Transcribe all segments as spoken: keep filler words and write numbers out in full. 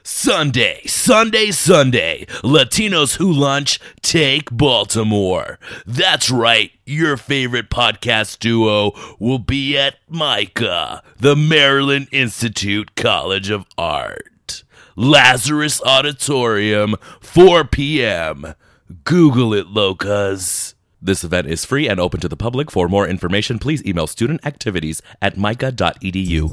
Sunday, Sunday, Sunday, Latinos Who Lunch take Baltimore. That's right, your favorite podcast duo will be at MICA, the Maryland Institute College of Art. Lazarus Auditorium, four p.m. Google it, locas. This event is free and open to the public. For more information, please email studentactivities at mica dot e d u.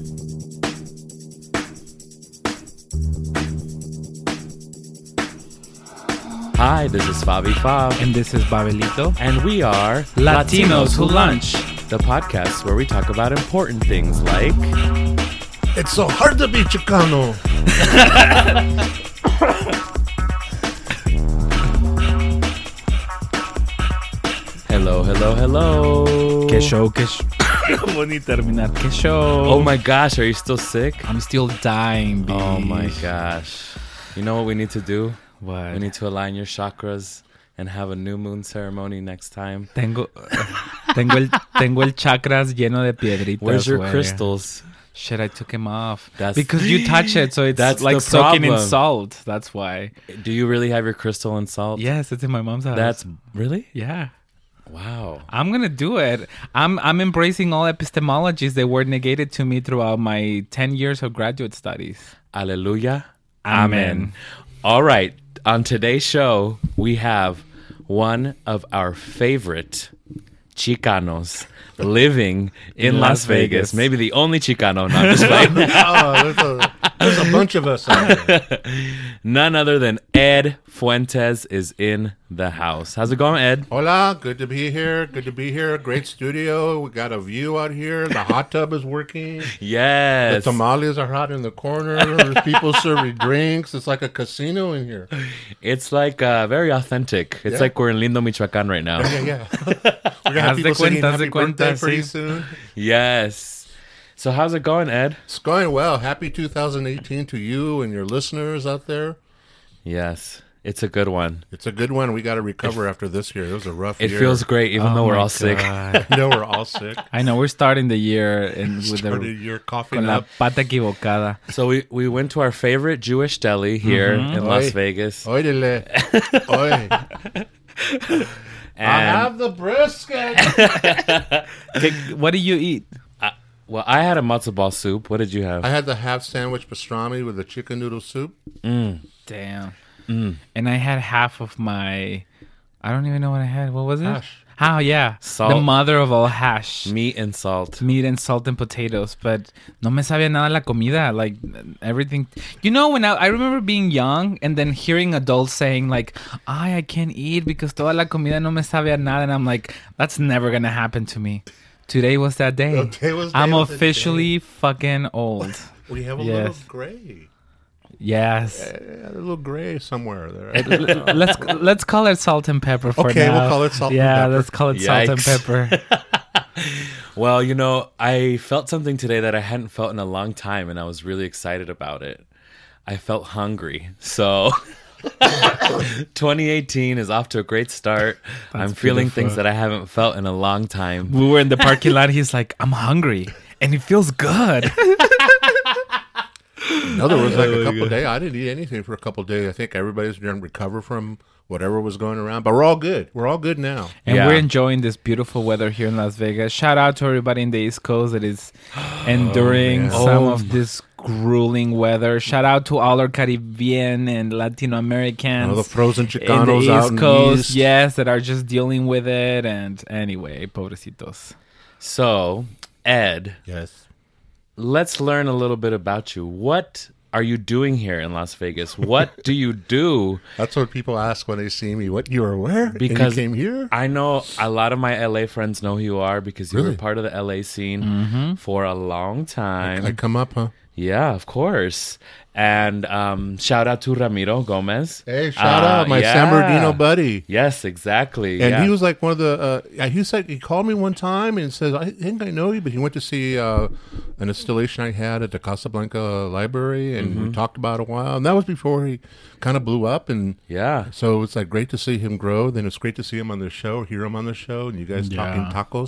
Hi, this is Fabi Fab. And this is Babelito. And we are Latinos Who Lunch, the podcast where we talk about important things like... It's so hard to be Chicano. Hello, hello, hello. Que show, que show. No puedo ni terminar. Que show. Oh my gosh, are you still sick? I'm still dying, bitch. Oh my gosh. You know what we need to do? What? We need to align your chakras and have a new moon ceremony next time. Tengo, tengo el, tengo el chakras lleno de piedritas. Where's your wey. crystals? Shit, I took him off. That's because you touch it, so it's That's like the soaking in problem. salt. That's why. Do you really have your crystal and salt? Yes, it's in my mom's house. That's really? Yeah. Wow. I'm gonna do it. I'm I'm embracing all epistemologies that were negated to me throughout my ten years of graduate studies. Alleluia. Amen. Amen. All right. On today's show, we have one of our favorite Chicanos living in, In Las, Las Vegas. Vegas. Maybe the only Chicano, not just like Oh, there's a, there's a bunch of us out there. none other than Ed Fuentes is in the house. How's it going, Ed? Hola, good to be here. Good to be here. Great studio. We got a view out here. The hot tub is working. The Yes. tamales are hot in the corner. There's people serving drinks. It's like a casino in here. It's like uh, very authentic. It's Yeah. like we're in Lindo, Michoacan right now. Yeah, yeah. We're gonna have Haz de people singing cuenta, haz de happy birthday cuenta, pretty sí. soon. Yes. So how's it going, Ed? It's going well. Happy two thousand eighteen to you and your listeners out there. Yes. It's a good one. It's a good one. We got to recover after this year. It was a rough It year. feels great, even Oh though we're my all sick. God. I know we're all sick. I know we're starting the year in with Started the your coughing con la up. pata equivocada. So we, we went to our favorite Jewish deli here in Las Oy. Vegas. Oidele. Oy. I And, have the brisket. What do you eat? well, I had a matzo ball soup. What did you have? I had the half sandwich pastrami with the chicken noodle soup. Damn. And I had half of my. I don't even know what I had. What was it? Hash. Oh yeah, Salt. the mother of all hash. Meat and salt. Meat and salt and potatoes, but no me sabía nada la comida. Like everything, you know. When I, I remember being young and then hearing adults saying like, "Ay, I can't eat because toda la comida no me sabía nada," and I'm like, "That's never gonna happen to me." Today was that day. Today was- I'm day was the officially fucking old. We have a Yes. little gray. Yes. Yeah, a little gray somewhere there. L- let's let's call it salt and pepper for Okay, now. we'll call it salt and yeah, pepper. let's call it salt and Yikes. pepper. Well, you know, I felt something today that I hadn't felt in a long time, and I was really excited about it. I felt hungry. So twenty eighteen is off to a great start. I'm feeling beautiful. things that I haven't felt in a long time. We were in the parking lot. He's like, "I'm hungry," and it feels good. No, there was like a couple of days. I didn't eat anything for a couple of days. I think everybody's trying to recover from whatever was going around. But we're all good. We're all good now. And Yeah. we're enjoying this beautiful weather here in Las Vegas. Shout out to everybody in the East Coast that is enduring man. some Oh, of this grueling weather. Shout out to all our Caribbean and Latino Americans. All the frozen in the Chicanos East out in Coast, the East. yes, that are just dealing with it. And anyway, pobrecitos. So, Ed, Yes. let's learn a little bit about you. What are you doing here in Las Vegas? What do you do? That's what people ask when they see me. What, you were where? Because and you came here? I know a lot of my L A friends know who you are because you Really? were part of the L A scene for a long time. I come up, huh? Yeah, of course. And um, shout out to Ramiro Gomez. Hey, shout Uh, out my yeah. San Bernardino buddy. Yes, exactly. And yeah. he was like one of the. Uh, he said he called me one time and says, "I think I know you," but he went to see uh, an installation I had at the Casablanca Library, and Mm-hmm. we talked about it a while. And that was before he kind of blew up, and yeah. so it's like great to see him grow. Then it's great to see him on the show, hear him on the show, and you guys talking Yeah. tacos.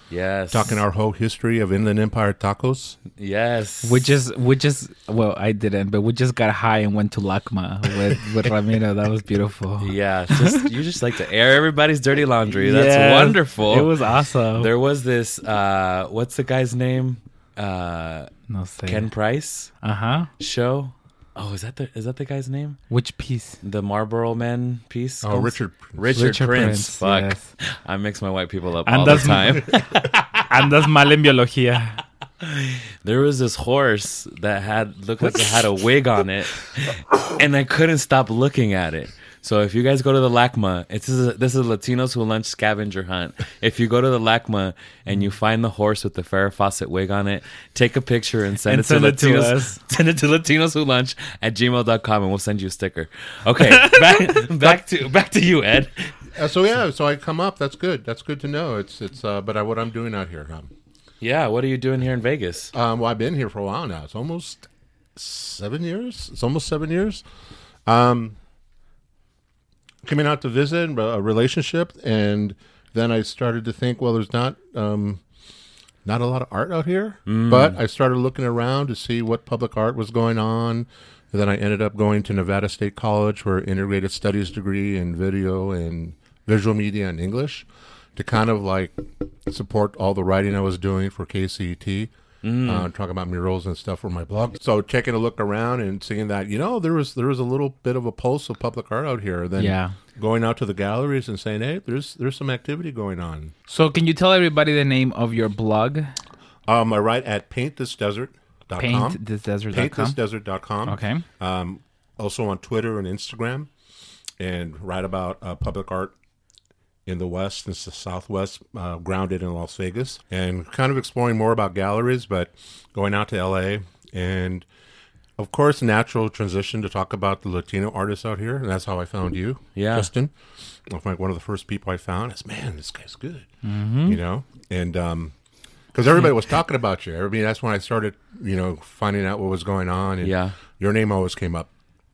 Yes. talking our whole history of Inland Empire tacos. Yes. We just, we just, well, I didn't, but we just got high and went to LACMA with, with Ramiro. That was beautiful. Yeah, just you just like to air everybody's dirty laundry. That's Yes, wonderful. It was awesome. There was this, uh, what's the guy's name? Uh, no sé. Ken Price Uh huh. show. Oh, is that the is that the guy's name? Which piece? The Marlboro Man piece? Oh, Richard. Richard, Richard Prince. Prince, Fuck. yes. I mix my white people up And all the that's- time. Andas mal en biología. There was this horse that had looked like it had a wig on it, and I couldn't stop looking at it. So if you guys go to the LACMA, it's this is, this is Latinos Who Lunch scavenger hunt. If you go to the LACMA and you find the horse with the Farrah Fawcett wig on it, take a picture and send And it send to it to Latinos. us. Send it to Latinos Who Lunch at gmail dot com and we'll send you a sticker. Okay, back back to back to you, Ed. Uh, so yeah, so I come up. That's good. That's good to know. It's it's. Uh, but I, what I'm doing out here. Um, Yeah, what are you doing here in Vegas? um, well, I've been here for a while now. It's almost seven years. It's almost seven years. Um, coming out to visit a relationship, and then I started to think, well, there's not um, not a lot of art out here. But I started looking around to see what public art was going on. And then I ended up going to Nevada State College for an integrated studies degree in video and visual media and English to kind of like support all the writing I was doing for K C E T. Mm. Uh, talking about murals and stuff for my blog. So taking a look around and seeing that, you know, there was there was a little bit of a pulse of public art out here. Then Yeah. going out to the galleries and saying, hey, there's there's some activity going on. So, can you tell everybody the name of your blog? Um, I write at paint this desert dot com. paint this desert dot paint com. this desert dot com. Okay. Um, also on Twitter and Instagram, and write about uh, public art in the West and the Southwest, uh, grounded in Las Vegas, and kind of exploring more about galleries, but going out to L A. And, of course, natural transition to talk about the Latino artists out here, and that's how I found you, Yeah. Justin. I think one of the first people I found is, man, this guy's good, you know? And because everybody was talking about you. I mean, that's when I started, you know, finding out what was going on, and Yeah. your name always came up.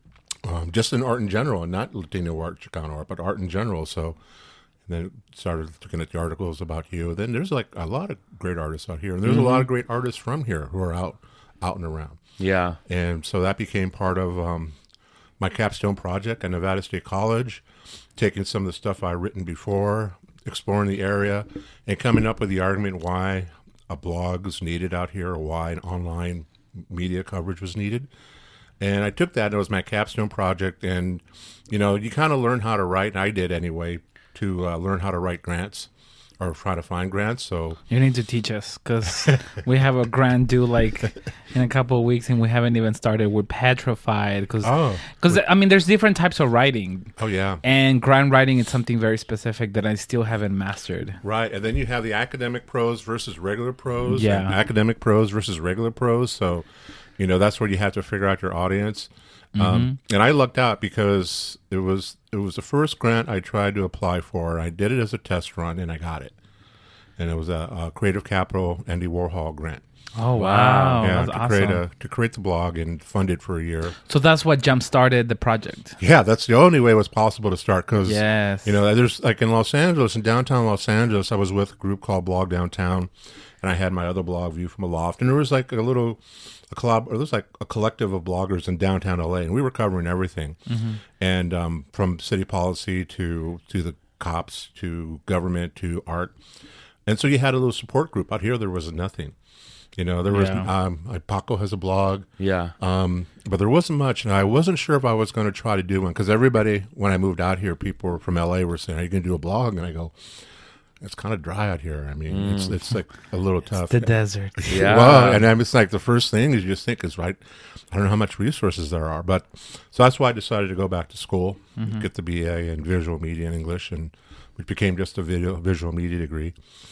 Um, just in art in general, and not Latino art, Chicano art, but art in general. So and then started looking at the articles about you. Then there's like a lot of great artists out here, and there's Mm-hmm. a lot of great artists from here who are out, out and around. Yeah. And so that became part of um, my capstone project at Nevada State College, taking some of the stuff I'd written before, exploring the area, and coming up with the argument why a blog was needed out here, or why an online media coverage was needed. And I took that, and it was my capstone project. And, you know, you kind of learn how to write, and I did anyway, to uh, learn how to write grants or try to find grants. So You need to teach us because we have a grant due like in a couple of weeks and we haven't even started. We're petrified because, Oh. I mean, there's different types of writing. Oh, yeah. And grant writing is something very specific that I still haven't mastered. Right, and then you have the academic prose versus regular prose, Yeah. and academic prose versus regular prose. So, you know, that's where you have to figure out your audience. Um, and I lucked out because it was it was the first grant I tried to apply for. I did it as a test run, and I got it. And it was a, a Creative Capital Andy Warhol grant. Oh, wow. yeah, That's to awesome. create a to create the blog and fund it for a year. So that's what jump started the project. Yeah, that's the only way it was possible to start because, Yes. you know, there's like in Los Angeles, in downtown Los Angeles, I was with a group called Blog Downtown, and I had my other blog, View from a Loft, and there was like a little, a collab, or there was like a collective of bloggers in downtown L A, and we were covering everything, and um, from city policy to to the cops to government to art, and so you had a little support group. Out here, there was nothing. You know, there was Yeah. um, Paco has a blog. Yeah. Um, but there wasn't much, and I wasn't sure if I was going to try to do one because everybody, when I moved out here, people were from L A were saying, "Are you going to do a blog?" And I go, "It's kind of dry out here. I mean, it's it's like a little tough." The desert. Yeah. Well, and I'm just like the first thing is you just think is right. I don't know how much resources there are, but so that's why I decided to go back to school, get the B A in visual media and English, and which became just a video visual media degree.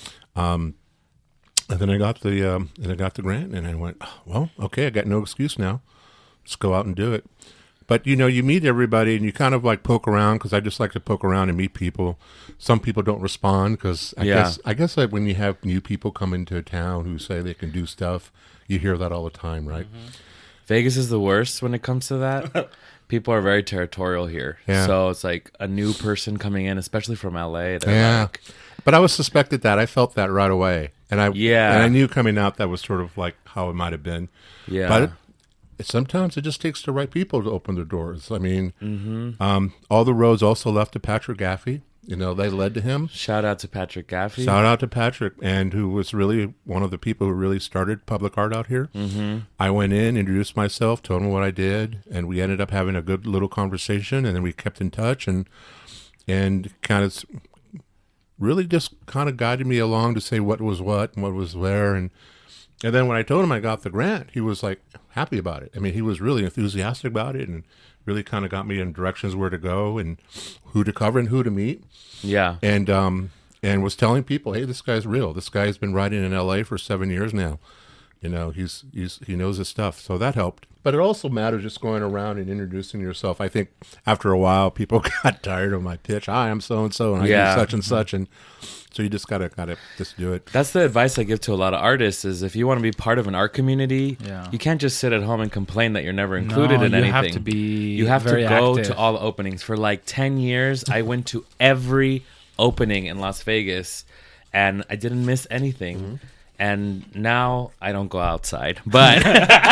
Um, And then I got the um, and I got the grant, and I went, well, okay, I got no excuse now. Let's go out and do it. But you know, you meet everybody, and you kind of like poke around because I just like to poke around and meet people. Some people don't respond because I Yeah. guess I guess like when you have new people come into a town who say they can do stuff, you hear that all the time, right? Vegas is the worst when it comes to that. People are very territorial here. Yeah. So it's like a new person coming in, especially from L A. They're Yeah. like, But I was suspected that. I felt that right away. And I Yeah. and I knew coming out that was sort of like how it might have been. yeah. But it, it, sometimes it just takes the right people to open the doors. I mean, Mm-hmm. um, all the roads also left to Patrick Gaffey. You know, they led to him. Shout out to Patrick Gaffey. Shout out to Patrick, and who was really one of the people who really started public art out here. Mm-hmm. I went in, introduced myself, told him what I did, and we ended up having a good little conversation, and then we kept in touch, and and kind of really just kind of guided me along to say what was what and what was where, and and then when I told him I got the grant, he was like happy about it. I mean, he was really enthusiastic about it, and really kind of got me in directions where to go and who to cover and who to meet. Yeah. And um and was telling people, hey, this guy's real. This guy's been writing in L A for seven years now. You know, he's he's he knows his stuff. So that helped. But it also matters just going around and introducing yourself. I think after a while, people got tired of my pitch. Hi, I'm so and so, and I Yeah. do such and such, and so you just gotta gotta just do it. That's the advice I give to a lot of artists is if you want to be part of an art community, Yeah. you can't just sit at home and complain that you're never included No, in you anything. have to be You have very to go active. to all the openings. For like ten years, I went to every opening in Las Vegas and I didn't miss anything. Mm-hmm. And now I don't go outside. But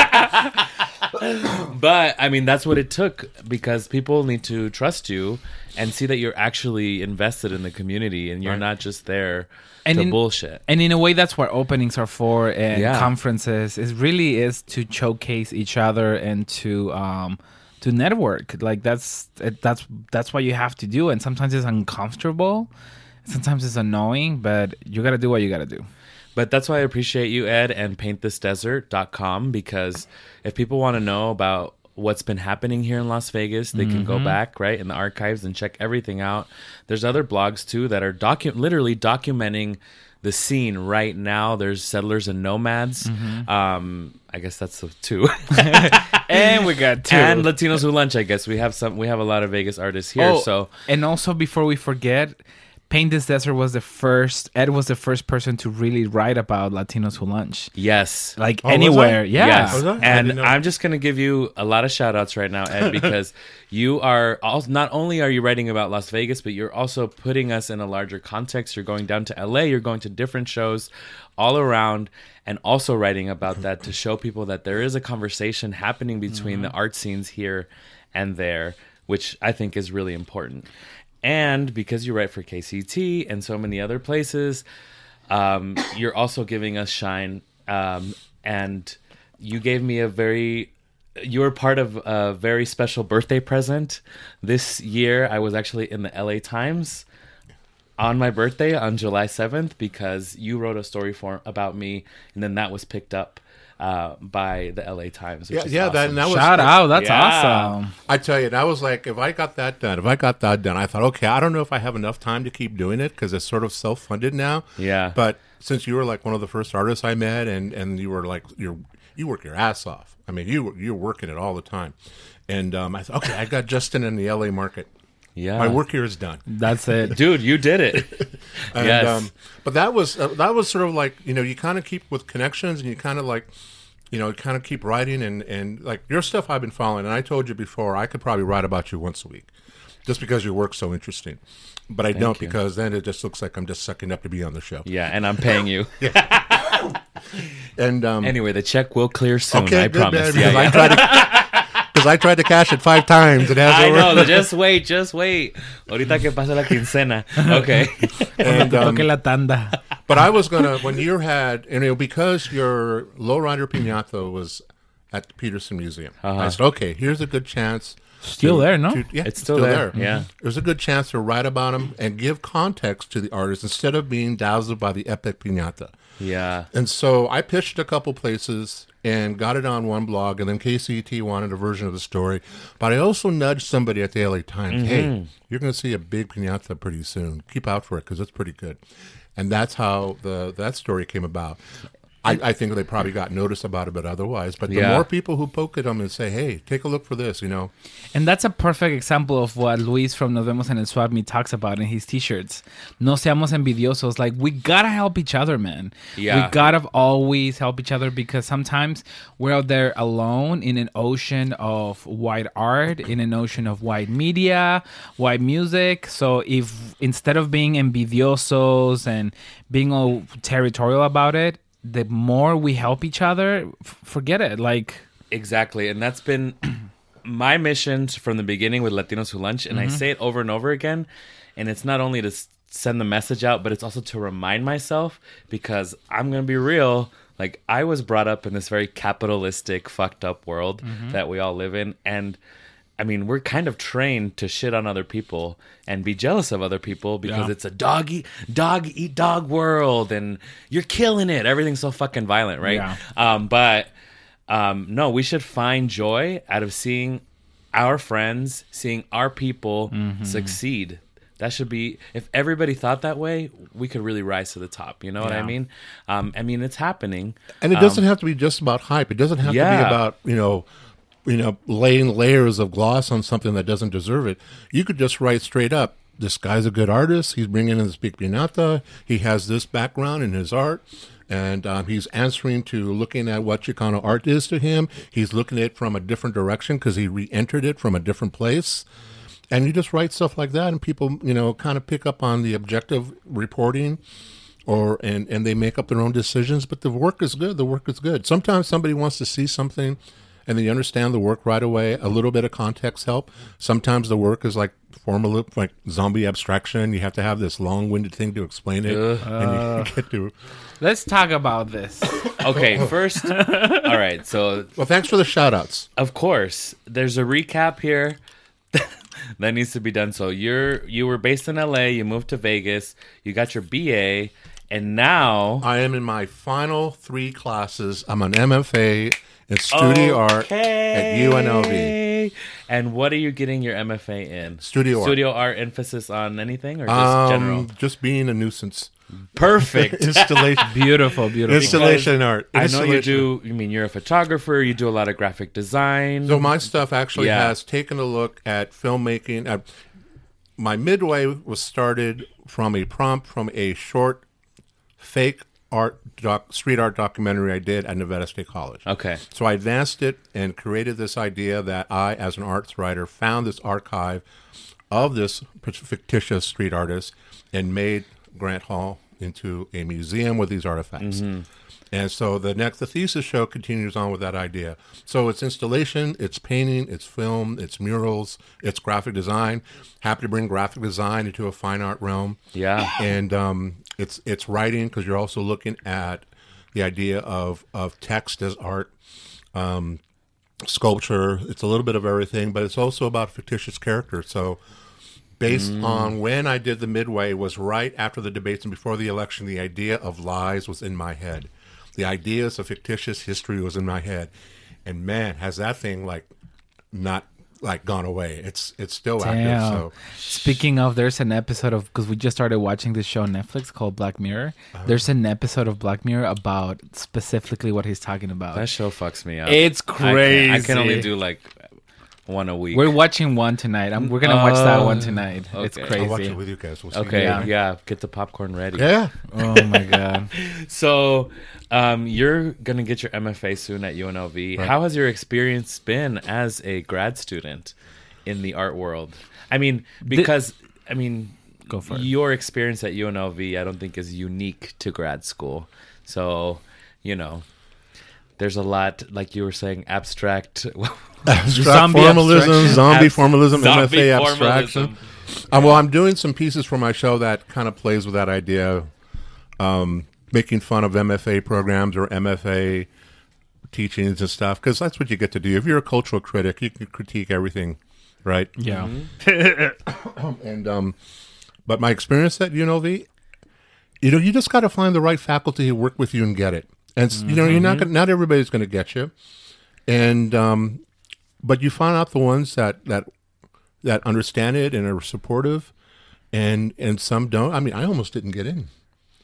But I mean that's what it took because people need to trust you and see that you're actually invested in the community and you're Right. not just there And to in- bullshit. And in a way, that's what openings are for, and Yeah. conferences. It really is to showcase each other and to um, to network. Like that's it, that's that's what you have to do. And sometimes it's uncomfortable, sometimes it's annoying, but you got to do what you got to do. But that's why I appreciate you, Ed, and paint this desert dot com because if people want to know about what's been happening here in Las Vegas, they can go back, right, in the archives and check everything out. There's other blogs, too, that are docu- literally documenting the scene right now. There's Settlers and Nomads. Um, I guess that's the two. And we got two. And Latinos Who Lunch, I guess. We have some. We have a lot of Vegas artists here, Oh, so... and also before we forget, Paint This Desert was the first. Ed was the first person to really write about Latinos Who Lunch, Yes. like Oh, was anywhere. I? Yeah. Yes. Was that? I And didn't know. I'm just going to give you a lot of shout outs right now, Ed, because you are also, not only are you writing about Las Vegas, but you're also putting us in a larger context. You're going down to L A, you're going to different shows all around, and also writing about that to show people that there is a conversation happening between the art scenes here and there, which I think is really important. And because you write for K C T and so many other places, um, you're also giving us shine. Um, and you gave me a very, you were part of a very special birthday present. This year, I was actually in the L A Times on my birthday on July seventh because you wrote a story for about me, and then that was picked up uh, by the L A Times. Which Yeah, is yeah, that, awesome. and that was Shout out. That's Yeah. awesome. I tell you, that was like, if I got that done, if I got that done, I thought, okay, I don't know if I have enough time to keep doing it because it's sort of self-funded now. Yeah. But since you were like one of the first artists I met, and, and you were like, you're, you work your ass off. I mean, you you're working it all the time. And um, I thought, okay, I got Justin in the L A market. Yeah. My work here is done. That's it. Dude, you did it. And, yes. um, but that was uh, that was sort of like, you know, you kind of keep with connections, and you kind of like, you know, kind of keep writing, and, and like your stuff I've been following, and I told you before, I could probably write about you once a week, just because your work's so interesting. But I don't you. because then it just looks like I'm just sucking up to be on the show. Yeah, and I'm paying you. And um, Anyway, the check will clear soon. okay, I good, promise. man, Yeah, because I yeah. tried to because I tried to cash it five times. It has I over. know. Just wait. Just wait. Ahorita que pasa la quincena. Okay. And, um, Toque la tanda. but I was gonna when you had, you know, because your Lowrider Piñata was at the Peterson Museum. I said, okay, here's a good chance. Still to- there, no? to- yeah, It's still there, yeah. There's a good chance to write about him and give context to the artist instead of being dazzled by the epic piñata. Yeah. And so I pitched a couple places and got it on one blog, and then K C T wanted a version of the story. But I also nudged somebody at the L A Times, hey, you're going to see a big piñata pretty soon. Keep out for it because it's pretty good. And that's how the that story came about. I, I think they probably got noticed about it, but otherwise. But the Yeah. more people who poke at them and say, hey, take a look for this, you know. And that's a perfect example of what Luis from Nos Vemos en el Swap Meet talks about in his t-shirts. No seamos envidiosos. Like, we gotta help each other, man. Yeah. We gotta always help each other because sometimes we're out there alone in an ocean of white art, in an ocean of white media, white music. So if instead of being envidiosos and being all territorial about it, the more we help each other, f- forget it. Like, Exactly. And that's been my mission from the beginning with Latinos Who Lunch. And I say it over and over again. And it's not only to s- send the message out, but it's also to remind myself, because I'm going to be real. Like, I was brought up in this very capitalistic, fucked up world that we all live in. And I mean, we're kind of trained to shit on other people and be jealous of other people because Yeah. it's a dog eat, dog eat dog world and you're killing it. Everything's so fucking violent, right? Yeah. Um, but um, no, we should find joy out of seeing our friends, seeing our people Mm-hmm. succeed. That should be, if everybody thought that way, we could really rise to the top. You know what I Yeah. mean? Um, I mean, it's happening. And it doesn't have to be just about hype. It doesn't have to Yeah. be about, you know, you know, laying layers of gloss on something that doesn't deserve it. You could just write straight up, this guy's a good artist. He's bringing in this big pinata. He has this background in his art. And um, he's answering to looking at what Chicano art is to him. He's looking at it from a different direction because he re-entered it from a different place. And you just write stuff like that, and people, you know, kind of pick up on the objective reporting, or and, and they make up their own decisions. But the work is good. The work is good. Sometimes somebody wants to see something, and they understand the work right away. A little bit of context help. Sometimes the work is like formula, like zombie abstraction. You have to have this long-winded thing to explain it, and you get to. let's talk about this. Okay, first, all right, so Well, thanks for the shout-outs. of course, there's a recap here that needs to be done. So you're you were based in L A, you moved to Vegas, you got your B A, and now I am in my final three classes. I'm an M F A in studio art at U N L V. Okay. And what are you getting your M F A in? Studio art. Studio art, emphasis on anything or just Um, general? just being a nuisance. Perfect. Installation, Beautiful, beautiful. installation art. I know you Installation. do. You mean you're a photographer? You do a lot of graphic design. So my stuff actually Yeah. has taken a look at filmmaking. Uh, my midway was started from a prompt from a short, fake art doc, street art documentary I did at Nevada State College. Okay. So I advanced it and created this idea that I, as an arts writer, found this archive of this fictitious street artist and made Grant Hall into a museum with these artifacts. And so the next, the thesis show continues on with that idea. So it's installation, it's painting, it's film, it's murals, it's graphic design. Happy to bring graphic design into a fine art realm. Yeah. And um, it's it's writing, because you're also looking at the idea of of text as art, um, sculpture. It's a little bit of everything, but it's also about fictitious characters. So based on when I did the midway was right after the debates and before the election, the idea of lies was in my head. The ideas of fictitious history was in my head. And man, has that thing like not like gone away. It's it's still active. Damn. So Speaking of, there's an episode of, because we just started watching this show on Netflix called Black Mirror. Uh-huh. There's an episode of Black Mirror about specifically what he's talking about. That show fucks me up. It's I can, crazy. I can only do like one a week. We're watching one tonight. I'm, we're gonna watch that one tonight. It's okay. crazy. I'll watch it with you guys. We'll see. Okay, Yeah. yeah. Get the popcorn ready. Yeah. Oh my god. So, um, you're gonna get your M F A soon at U N L V. Right. How has your experience been as a grad student in the art world? I mean, because I mean, Go for it. your experience at U N L V, I don't think is unique to grad school. So, you know, there's a lot, like you were saying, abstract. Abstract Zombie formalism, abstraction. zombie Abs- formalism, zombie M F A abstraction. formalism. Uh, well, I'm doing some pieces for my show that kind of plays with that idea, um, making fun of M F A programs or M F A teachings and stuff, because that's what you get to do. If you're a cultural critic, you can critique everything, right? Yeah. And um, but my experience at U N L V, you know, you just got to find the right faculty who work with you and get it. And you know, you're not gonna, not everybody's going to get you, and um, but you find out the ones that that that understand it and are supportive, and and some don't. I mean, I almost didn't get in.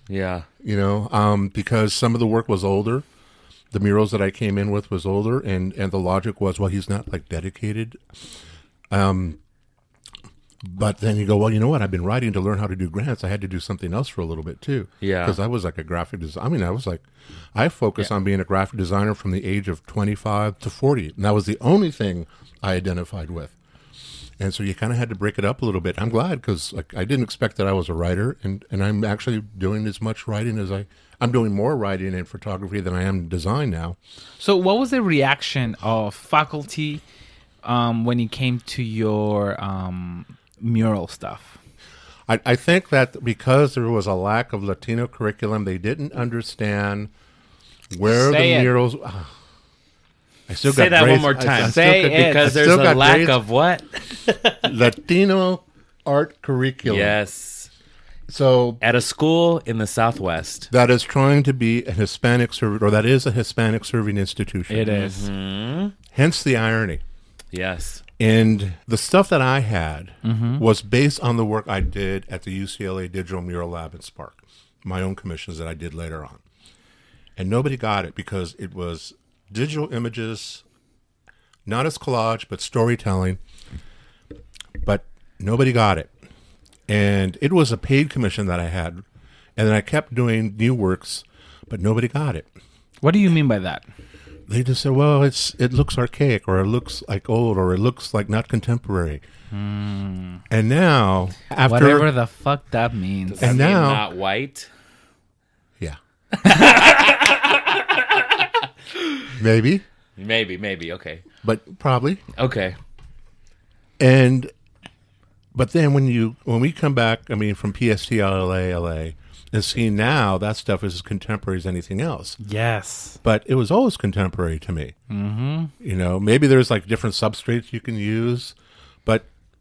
Yeah. You know, um, because some of the work was older. The murals that I came in with was older, and, and the logic was, well, he's not like dedicated. Um, but then you go, well, you know what? I've been writing to learn how to do grants. I had to do something else for a little bit too. Yeah. Because I was like a graphic designer. I mean, I was like, I focused Yeah. on being a graphic designer from the age of twenty-five to forty. And that was the only thing I identified with. And so you kind of had to break it up a little bit. I'm glad because like I didn't expect that I was a writer, and, and I'm actually doing as much writing as I I'm doing more writing in photography than I am in design now. So, what was the reaction of faculty um, when it came to your um, mural stuff? I, I think that because there was a lack of Latino curriculum, they didn't understand where Say the it. murals. I still Say got that grades. one more I- I time. still Say got- it. Because I there's still a got lack grades. of what? Latino art curriculum. Yes. So At a school in the Southwest. that is trying to be a Hispanic serving, or that is a Hispanic serving institution. It is. Hence the irony. Yes. And the stuff that I had Mm-hmm. was based on the work I did at the U C L A Digital Mural Lab in Spark, my own commissions that I did later on. And nobody got it because it was digital images, not as collage, but storytelling. But nobody got it. And it was a paid commission that I had. And then I kept doing new works, but nobody got it. What do you mean by that? They just said, well, it's it looks archaic, or it looks like old, or it looks like not contemporary. And now, after... Whatever the fuck that means. And I mean, now- not white. Yeah. Maybe, Maybe, maybe. Okay. but probably. Okay. And but then when you when we come back, I mean, from P S T L A L A, and see now that stuff is as contemporary as anything else. Yes. But it was always contemporary to me. Mm-hmm. You know, maybe there's like different substrates you can use, but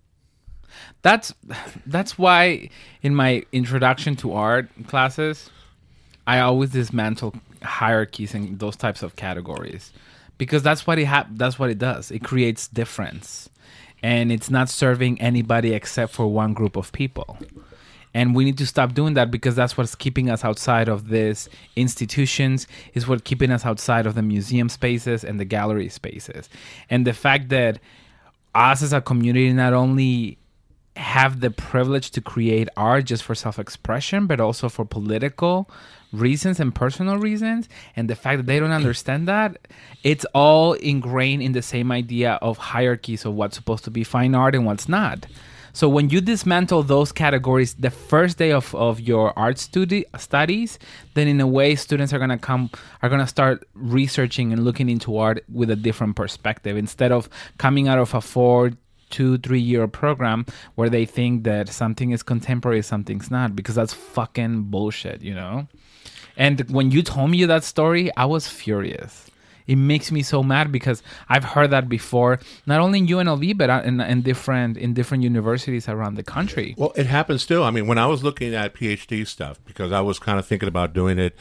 That's that's why in my introduction to art classes, I always dismantle hierarchies and those types of categories, because that's what it hap- that's what it does. It creates difference, and it's not serving anybody except for one group of people. And we need to stop doing that, because that's what's keeping us outside of these institutions, is what keeping us outside of the museum spaces and the gallery spaces. And the fact that us as a community not only have the privilege to create art just for self-expression, but also for political reasons and personal reasons, and the fact that they don't understand that, it's all ingrained in the same idea of hierarchies of what's supposed to be fine art and what's not. So when you dismantle those categories the first day of, of your art studi- studies, then in a way students are gonna come are gonna start researching and looking into art with a different perspective, instead of coming out of a four two three year program where they think that something is contemporary, something's not, because that's fucking bullshit, you know. And when you told me that story, I was furious. It makes me so mad, because I've heard that before, not only in U N L V, but in, in different in different universities around the country. well, it happens too. I mean, when I was looking at PhD stuff, because I was kind of thinking about doing it,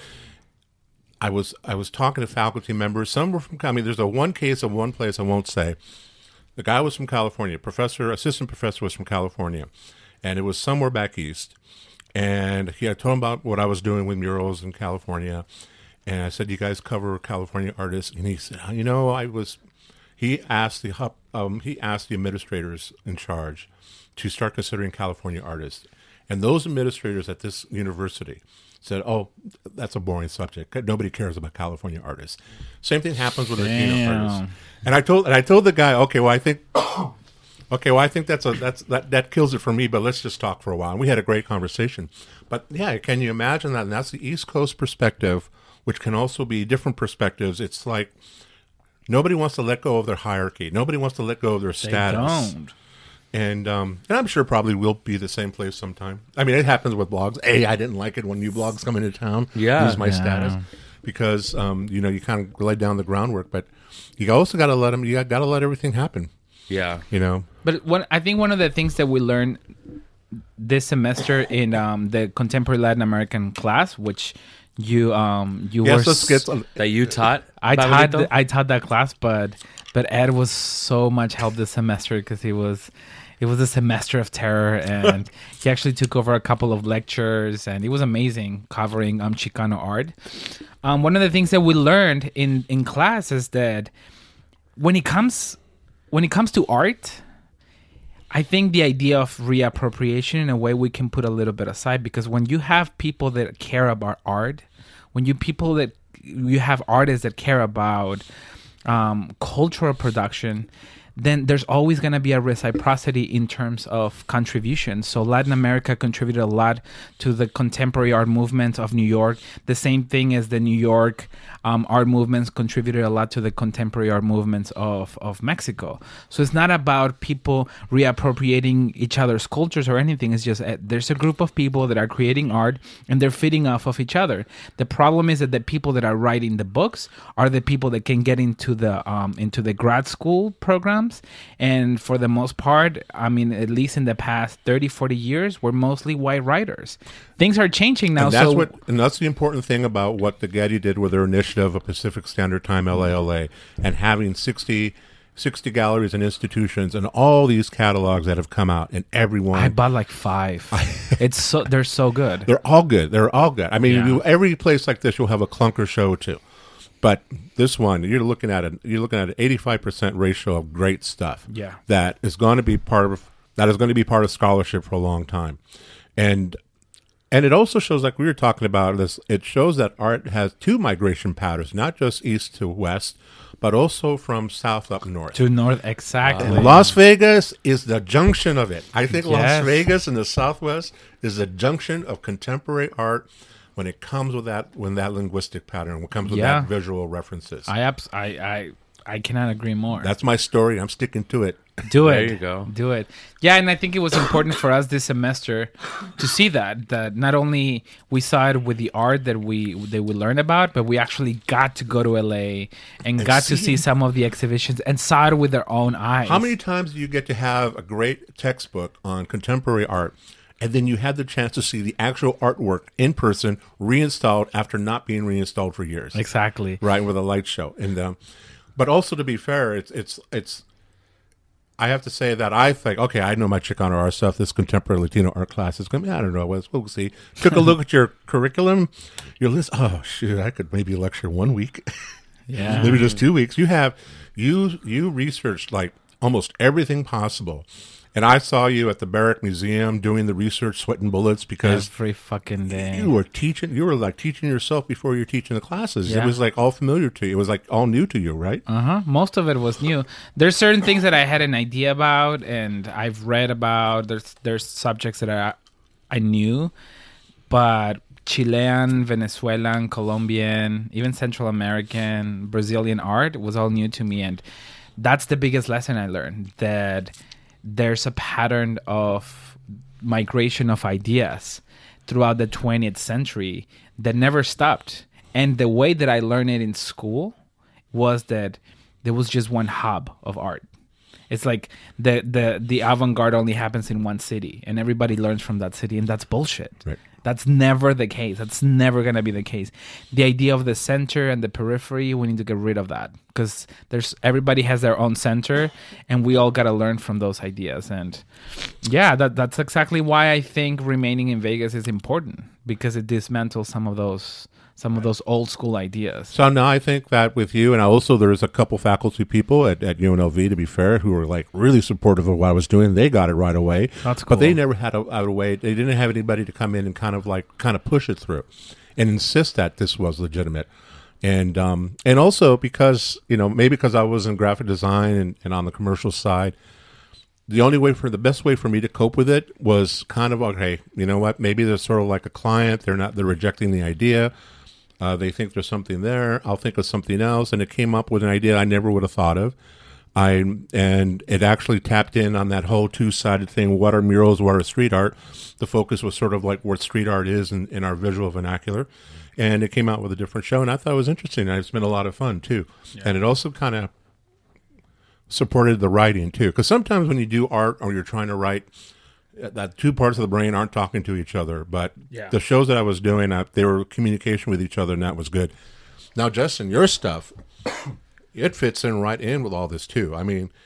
I was I was talking to faculty members. Some were from, I mean, there's a one case of one place I won't say. The guy was from California. Professor, assistant professor was from California, and it was somewhere back east. And he had told him about what I was doing with murals in California. And I said, "You guys cover California artists?" And he said, "You know, I was." He asked the hub- um, he asked the administrators in charge to start considering California artists, and those administrators at this university said, "Oh, that's a boring subject. Nobody cares about California artists." Same thing happens with Latino Damn. artists. And I told and I told the guy, "Okay, well, I think." Okay, well, I think that's a that's that that kills it for me. But let's just talk for a while. And we had a great conversation. But yeah, can you imagine that? And that's the East Coast perspective, which can also be different perspectives. It's like nobody wants to let go of their hierarchy. Nobody wants to let go of their status. They don't. And um, and I'm sure probably will be the same place sometime. I mean, it happens with blogs. Hey, I didn't like it when new blogs come into town. Yeah. Use my Yeah. status because um, you know you kind of lay down the groundwork, but you also got to let them. You got to let everything happen. Yeah. You know. But one, I think one of the things that we learned this semester in um, the contemporary Latin American class, which you um you Yes, were let's get. s- That you taught? I taught Pablito? th- I taught that class, but but Ed was so much help this semester, because he was it it was a semester of terror, and he actually took over a couple of lectures, and it was amazing covering um Chicano art. Um, one of the things that we learned in in class is that when it comes when it comes to art, I think the idea of reappropriation, in a way, we can put a little bit aside, because when you have people that care about art, when you people that you have artists that care about um, cultural production, then there's always going to be a reciprocity in terms of contribution. So Latin America contributed a lot to the contemporary art movement of New York. The same thing as the New York um, art movements contributed a lot to the contemporary art movements of, of Mexico. So it's not about people reappropriating each other's cultures or anything. It's just uh, there's a group of people that are creating art and they're feeding off of each other. The problem is that the people that are writing the books are the people that can get into the um, into the grad school program. And for the most part, I mean, at least in the past thirty, forty years, we're mostly white writers. Things are changing now. And that's so what, and that's the important thing about what the Getty did with their initiative of Pacific Standard Time L A L A, and having sixty, sixty galleries and institutions and all these catalogs that have come out, and everyone. I bought like five. It's so they're so good. They're all good. They're all good. I mean, Yeah. you, every place like this, you'll have a clunker show too. But this one, you're looking at it. You're looking at an eighty-five percent ratio of great stuff. Yeah. that is going to be part of that is going to be part of scholarship for a long time, and and it also shows, like we were talking about this. It shows that art has two migration patterns, not just east to west, but also from south up north. To north, exactly. And Las Vegas is the junction of it. I think Las Yes. Vegas in the Southwest is the junction of contemporary art when it comes with that when that linguistic pattern, when it comes with Yeah. that visual references. I, abs- I I I cannot agree more. That's my story. I'm sticking to it. Do it. There you go. Do it. Yeah, and I think it was important for us this semester to see that that not only we saw it with the art that we that we learned about, but we actually got to go to L A and, And got to see- see some of the exhibitions and saw it with their own eyes. How many times do you get to have a great textbook on contemporary art, and then you had the chance to see the actual artwork in person, reinstalled after not being reinstalled for years? Exactly. Right, with a light show. And um, but also, to be fair, it's it's it's. I have to say that I think, okay, I know my Chicano art stuff. This contemporary Latino art class is going to be, I don't know, we'll, we'll see. Took a look at your curriculum, your list. Oh, shoot, I could maybe lecture one week. Yeah. Maybe just two weeks. You have, you you researched like almost everything possible. And I saw you at the Barrack Museum doing the research, sweating bullets, because Every fucking day. you were teaching, you were like teaching yourself before you were teaching the classes. Yeah. It was like all familiar to you. It was like all new to you, right? Uh-huh. Most of it was new. There's certain things that I had an idea about and I've read about. There's there's subjects that I I knew, but Chilean, Venezuelan, Colombian, even Central American, Brazilian art was all new to me, and that's the biggest lesson I learned, that there's a pattern of migration of ideas throughout the twentieth century that never stopped. And the way that I learned it in school was that there was just one hub of art. It's like the the the avant-garde only happens in one city and everybody learns from that city, and that's bullshit. Right. That's never the case. That's never going to be the case. The idea of the center and the periphery, we need to get rid of that, because there's everybody has their own center and we all got to learn from those ideas. And yeah, that that's exactly why I think remaining in Vegas is important, because it dismantles some of those some of those old school ideas. So now I think that with you, and also there's a couple faculty people at, at U N L V, to be fair, who were like really supportive of what I was doing. They got it right away. That's But they cool. never had a, a way. They didn't have anybody to come in and kind of like kind of push it through, and insist that this was legitimate. And um and also because you know maybe because I was in graphic design and, and on the commercial side, the only way for the best way for me to cope with it was kind of, okay, you know what? Maybe they're sort of like a client. They're not. They're rejecting the idea. Uh, they think there's something there. I'll think of something else, and it came up with an idea I never would have thought of. I and it actually tapped in on that whole two-sided thing. What are murals? What are street art? The focus was sort of like what street art is in, in our visual vernacular, and it came out with a different show. And I thought it was interesting. And it's been a lot of fun too, yeah. And it also kind of supported the writing too, because sometimes when you do art or you're trying to write, that two parts of the brain aren't talking to each other. But Yeah. the shows that I was doing, I, they were communication with each other, and that was good. Now, Justin, your stuff, it fits in right in with all this too. I mean,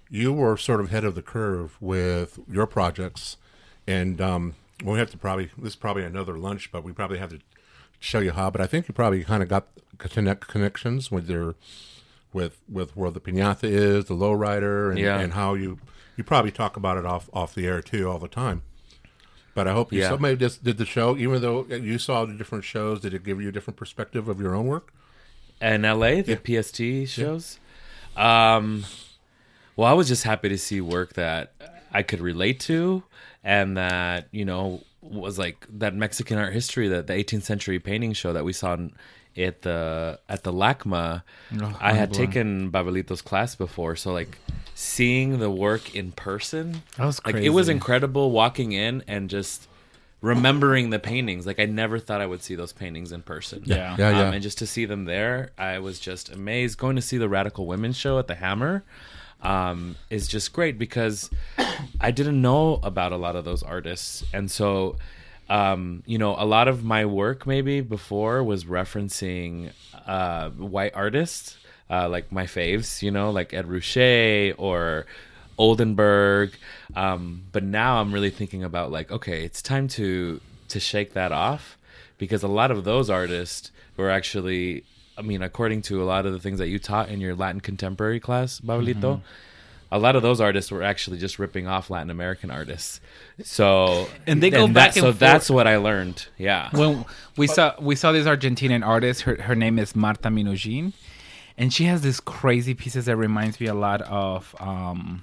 you were sort of ahead of the curve with your projects, and um, we have to probably this is probably another lunch, but we probably have to show you how. But I think you probably kind of got connect connections with your with with where the piñata is, the lowrider, and, Yeah. and how you you probably talk about it off off the air too all the time. But I hope you Yeah. somebody just did the show, even though you saw the different shows. Did it give you a different perspective of your own work? In L A, the Yeah. P S T shows. Um, well, I was just happy to see work that I could relate to, and that you know was like that Mexican art history, that the eighteenth century painting show that we saw in, at the at the LACMA. Oh, I had mind-blowing. taken Babelito's class before, so like seeing the work in person, That was like it was crazy. incredible walking in and just remembering the paintings. Like I never thought I would see those paintings in person. Yeah. Yeah, yeah. Um, and just to see them there, I was just amazed. Going to see the Radical Women show at the Hammer um, is just great because I didn't know about a lot of those artists. And so, um, you know, a lot of my work maybe before was referencing uh, white artists, uh, like my faves, you know, like Ed Ruscha or Oldenburg. Um, but now I'm really thinking about like, okay, it's time to to shake that off, because a lot of those artists were actually, I mean, according to a lot of the things that you taught in your Latin contemporary class, Babelito, a lot of those artists were actually just ripping off Latin American artists. So And they go back that, and so forth. that's what I learned. Yeah. When we saw we saw this Argentinian artist, her her name is Marta Minujin, and she has these crazy pieces that reminds me a lot of um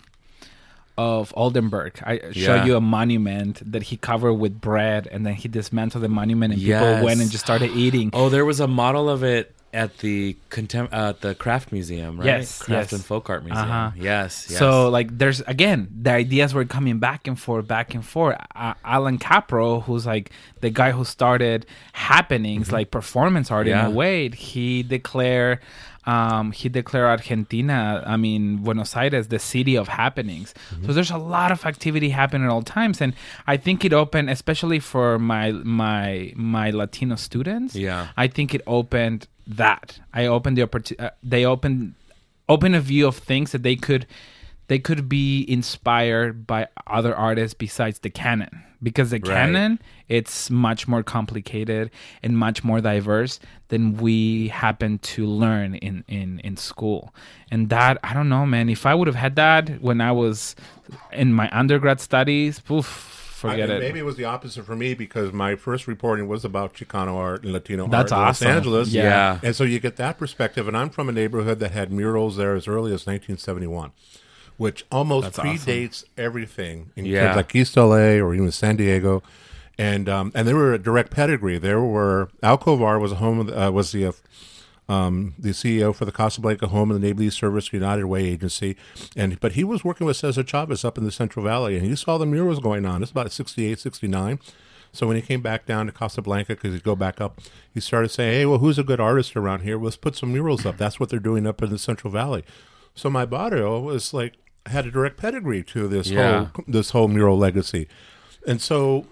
of Oldenburg. I show Yeah. you a monument that he covered with bread, and then he dismantled the monument, and Yes. people went and just started eating. Oh, there was a model of it at the contem- uh, the Craft Museum, right? Yes, Craft yes. and Folk Art Museum. Uh-huh. Yes, yes. So like there's again the ideas were coming back and forth, back and forth. Uh, Alan Capro, who's like the guy who started happenings like performance art Yeah. in a way, he declared um, he declared Argentina, I mean Buenos Aires, the city of happenings. So there's a lot of activity happening at all times, and I think it opened, especially for my my my Latino students. Yeah. I think it opened that. I opened the opportunity. Uh, they opened open a view of things that they could they could be inspired by other artists besides the canon, because the Right. canon, it's much more complicated and much more diverse than we happen to learn in in in school. And that, I don't know, man, if I would have had that when I was in my undergrad studies, poof, forget I, it. Maybe it was the opposite for me because my first reporting was about Chicano art and Latino That's art in awesome. Los Angeles. Yeah. Yeah. And so you get that perspective. And I'm from a neighborhood that had murals there as early as nineteen seventy-one, which almost That's awesome. predates everything in Yeah. terms like East L A or even San Diego. And um, and they were a direct pedigree. There were Alcovar was a home of the, uh, was the uh, um, the C E O for the Casablanca Home and the Neighborly Service United Way Agency, and but he was working with Cesar Chavez up in the Central Valley, and he saw the murals going on. It's about sixty-eight, sixty-nine. So when he came back down to Casablanca, because he'd go back up, he started saying, "Hey, well, who's a good artist around here? Let's put some murals up." That's what they're doing up in the Central Valley. So my barrio was like had a direct pedigree to this Yeah. whole this whole mural legacy, and so.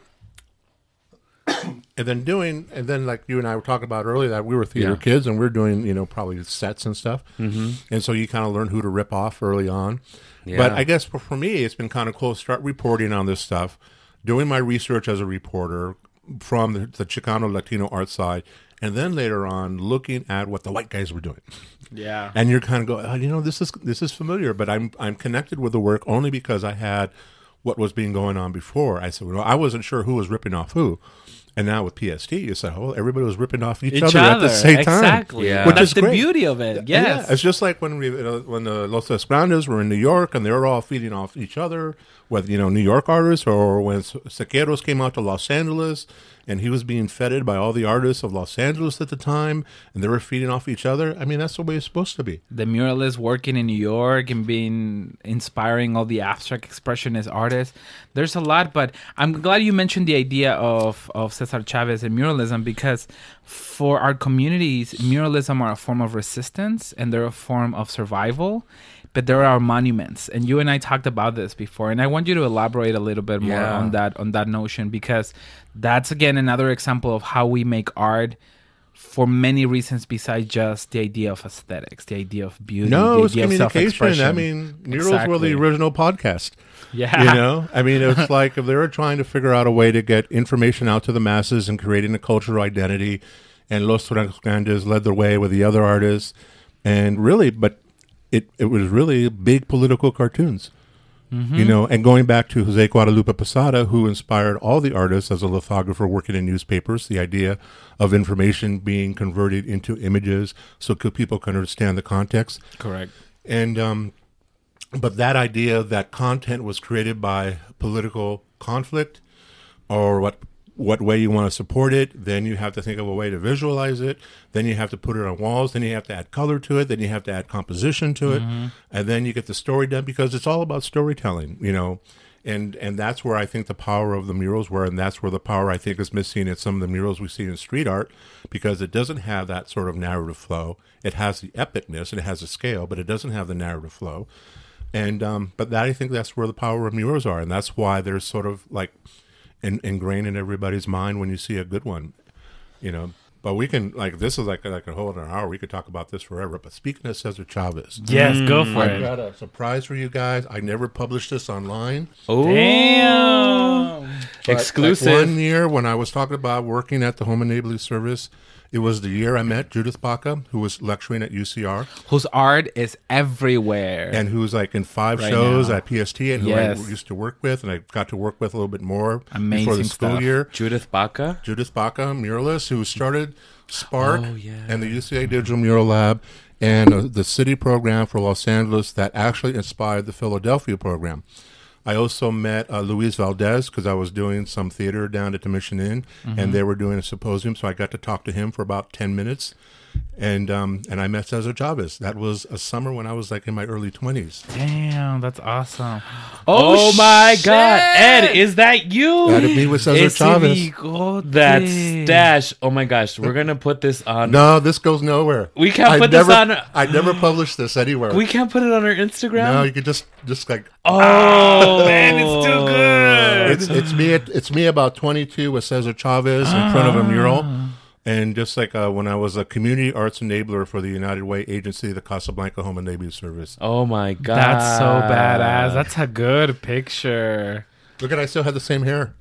And then doing, and then like you and I were talking about earlier, that we were theater Yeah. kids and we are doing, you know, probably sets and stuff. Mm-hmm. And so you kind of learn who to rip off early on. Yeah. But I guess for, for me, it's been kind of cool to start reporting on this stuff, doing my research as a reporter from the, the Chicano Latino art side, and then later on looking at what the white guys were doing. Yeah. And you're kind of going, oh, you know, this is this is familiar, but I'm I'm connected with the work only because I had what was being going on before. I said, well, I wasn't sure who was ripping off who. And now with P S T, you said, oh, everybody was ripping off each, Each other, other, at the same time. exactly. Yeah. Which That's is the great. beauty of it. Yes. Yeah, it's just like when we you know, when the Los Esplandas were in New York and they were all feeding off each other, whether you know New York artists or when Sequeiros came out to Los Angeles and he was being feted by all the artists of Los Angeles at the time, and they were feeding off each other. I mean, that's the way it's supposed to be. The muralists working in New York and being inspiring all the abstract expressionist artists. There's a lot, but I'm glad you mentioned the idea of, of Cesar Chavez and muralism, because for our communities, muralism are a form of resistance and they're a form of survival, but there are monuments. And you and I talked about this before, and I want you to elaborate a little bit more Yeah. on that on that notion, because that's again another example of how we make art for many reasons besides just the idea of aesthetics, the idea of beauty, No, the it's idea of communication. self-expression. I mean, murals were Exactly. the original podcast. Yeah. You know, I mean, it's like if they were trying to figure out a way to get information out to the masses and creating a cultural identity, and Los Grandes led the way with the other artists, and really, but it, it was really big political cartoons. Mm-hmm. You know, and going back to Jose Guadalupe Posada, who inspired all the artists as a lithographer working in newspapers, the idea of information being converted into images so could people can understand the context. Correct. And um, but that idea that content was created by political conflict, or what what way you want to support it, then you have to think of a way to visualize it, then you have to put it on walls, then you have to add color to it, then you have to add composition to it, Mm-hmm. and then you get the story done, because it's all about storytelling, you know. And and that's where I think the power of the murals were, and that's where the power I think is missing in some of the murals we see in street art, because it doesn't have that sort of narrative flow. It has the epicness and it has a scale, but it doesn't have the narrative flow. And um, but that I think that's where the power of murals are, and that's why there's sort of like in, ingrained in everybody's mind when you see a good one, you know. But we can, like, this is like like a whole other hour. We could talk about this forever. But speaking of Cesar Chavez, Yes, go for I've it. got a surprise for you guys. I never published this online. Oh, Damn. But, like, exclusive. one year when I was talking about working at the Home Enabling Service, it was the year I met Judith Baca, who was lecturing at U C R, Whose art is everywhere. and who was like in five Right shows now. at P S T, and who Yes. I used to work with, and I got to work with a little bit more Amazing before the school stuff. year. Judith Baca. Judith Baca, muralist, who started Spark Oh, yeah. and the U C A Digital Mural Lab and uh, the city program for Los Angeles that actually inspired the Philadelphia program. I also met uh, Luis Valdez because I was doing some theater down at the Mission Inn, and they were doing a symposium, so I got to talk to him for about ten minutes. And um, and I met Cesar Chavez. That was a summer when I was like in my early twenties. Damn, that's awesome. Oh, my shit! God, Ed, is that you? That'd be with Cesar Ese Chavez. bigote. That stash. Oh my gosh, we're gonna put this on. No, this goes nowhere. We can't I put this never, on- I never published this anywhere. We can't put it on our Instagram. no, you could just just like Oh man, it's too good. it's it's me at, it's me about twenty-two with Cesar Chavez in front of a mural, Ah. and just like uh, when I was a community arts enabler for the United Way agency, the Casablanca Home Enabling Service. Oh my God, That's so badass. That's a good picture. Look at, I still have the same hair,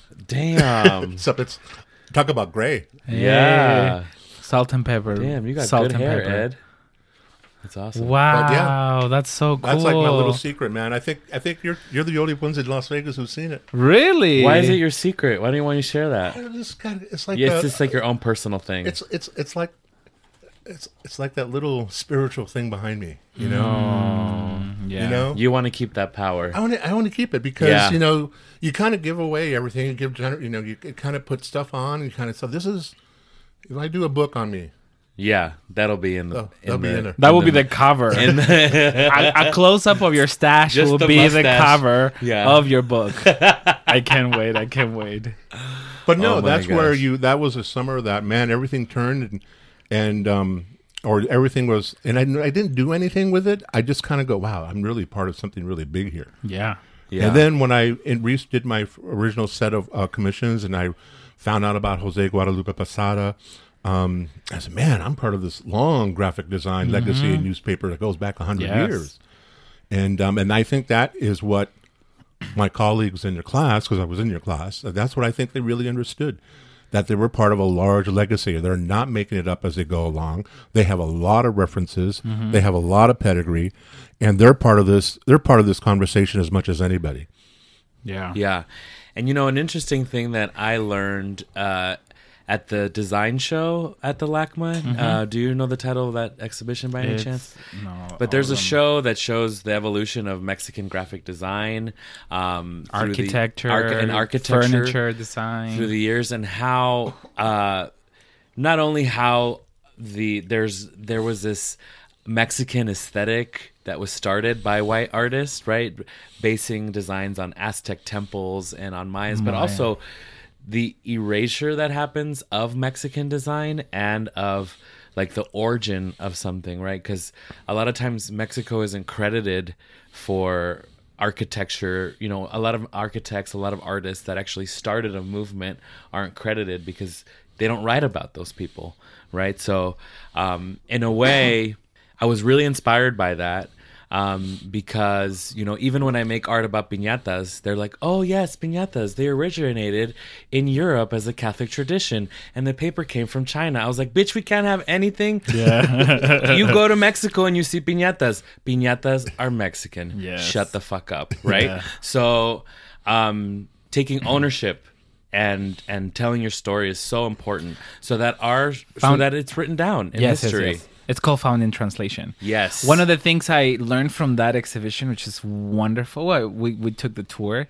damn. except it's talk about gray. Yeah. Hey. Salt and pepper. Damn, you got Salt good and hair, pepper. Ed. That's awesome. Wow, that's so cool. That's like my little secret, man. I think I think you're you're the only ones in Las Vegas who've seen it. Really? Why is it your secret? Why don't you want to share that? I just kind of, it's like Yeah, a- it's just like your own personal thing. it's it's it's like it's it's like that little spiritual thing behind me, you know. Mm, yeah. You know, you want to keep that power. I want to I want to keep it because Yeah. you know you kind of give away everything. You give gener- you know you kind of put stuff on and kind of stuff. This is if I do a book on me, Yeah, that'll be in the. Oh, that'll be the, in there. That will be the cover. in the- a, a close up of your stash Just will the be the mustache. cover Yeah. of your book. I can't wait. I can't wait. but no, Oh my that's where gosh. you. That was a summer that man everything turned and and um or everything was and I I didn't do anything with it. I just kind of go, wow, I'm really part of something really big here. Yeah. yeah. And then when I in, re- did my f- original set of uh, commissions and I found out about Jose Guadalupe Posada, um, I said, man, I'm part of this long graphic design legacy in newspaper that goes back one hundred Yes. years. And um, and I think that is what my colleagues in your class, because I was in your class, that's what I think they really understood. That they were part of a large legacy. They're not making it up as they go along. They have a lot of references. They have a lot of pedigree, and they're part of this. They're part of this conversation as much as anybody. Yeah. Yeah. And you know, an interesting thing that I learned uh, at the design show at the LACMA, uh, do you know the title of that exhibition by any It's- chance? No. But there's all a of them. show that shows the evolution of Mexican graphic design, um, through the Architecture, arch- and architecture, furniture design. through the years, and how uh, not only how the there's there was this Mexican aesthetic that was started by white artists, right, basing designs on Aztec temples and on Mayas, but Maya. also the erasure that happens of Mexican design and of like the origin of something, right? Because a lot of times Mexico isn't credited for architecture, you know, a lot of architects, a lot of artists that actually started a movement aren't credited because they don't write about those people, right? So um, in a way, I was really inspired by that. Um, because, you know, even when I make art about piñatas, they're like, oh, yes, piñatas, they originated in Europe as a Catholic tradition, and the paper came from China. I was like, bitch, we can't have anything. Yeah. You go to Mexico and you see piñatas. Piñatas are Mexican. Yes. Shut the fuck up, right? Yeah. So um, taking ownership and and telling your story is so important so that our so Found- that it's written down in yes, history. yes, yes. It's called Found in Translation. Yes. One of the things I learned from that exhibition, which is wonderful, I, we we took the tour.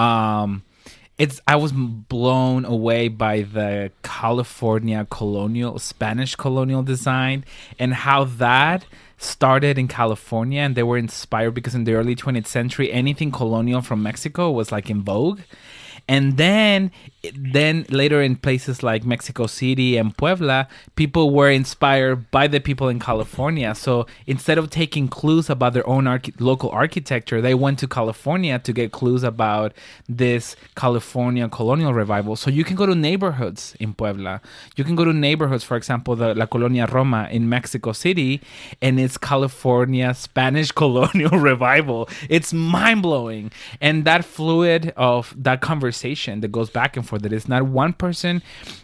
Um, it's I was blown away by the California colonial, Spanish colonial design, and how that started in California, and they were inspired because in the early twentieth century, anything colonial from Mexico was like in vogue. And then, then later in places like Mexico City and Puebla, people were inspired by the people in California. So instead of taking clues about their own archi- local architecture, they went to California to get clues about this California colonial revival. So you can go to neighborhoods in Puebla. You can go to neighborhoods, for example, the La Colonia Roma in Mexico City, and it's California Spanish colonial revival. It's mind-blowing. And that fluid of that conversation that goes back and forth, that is not one person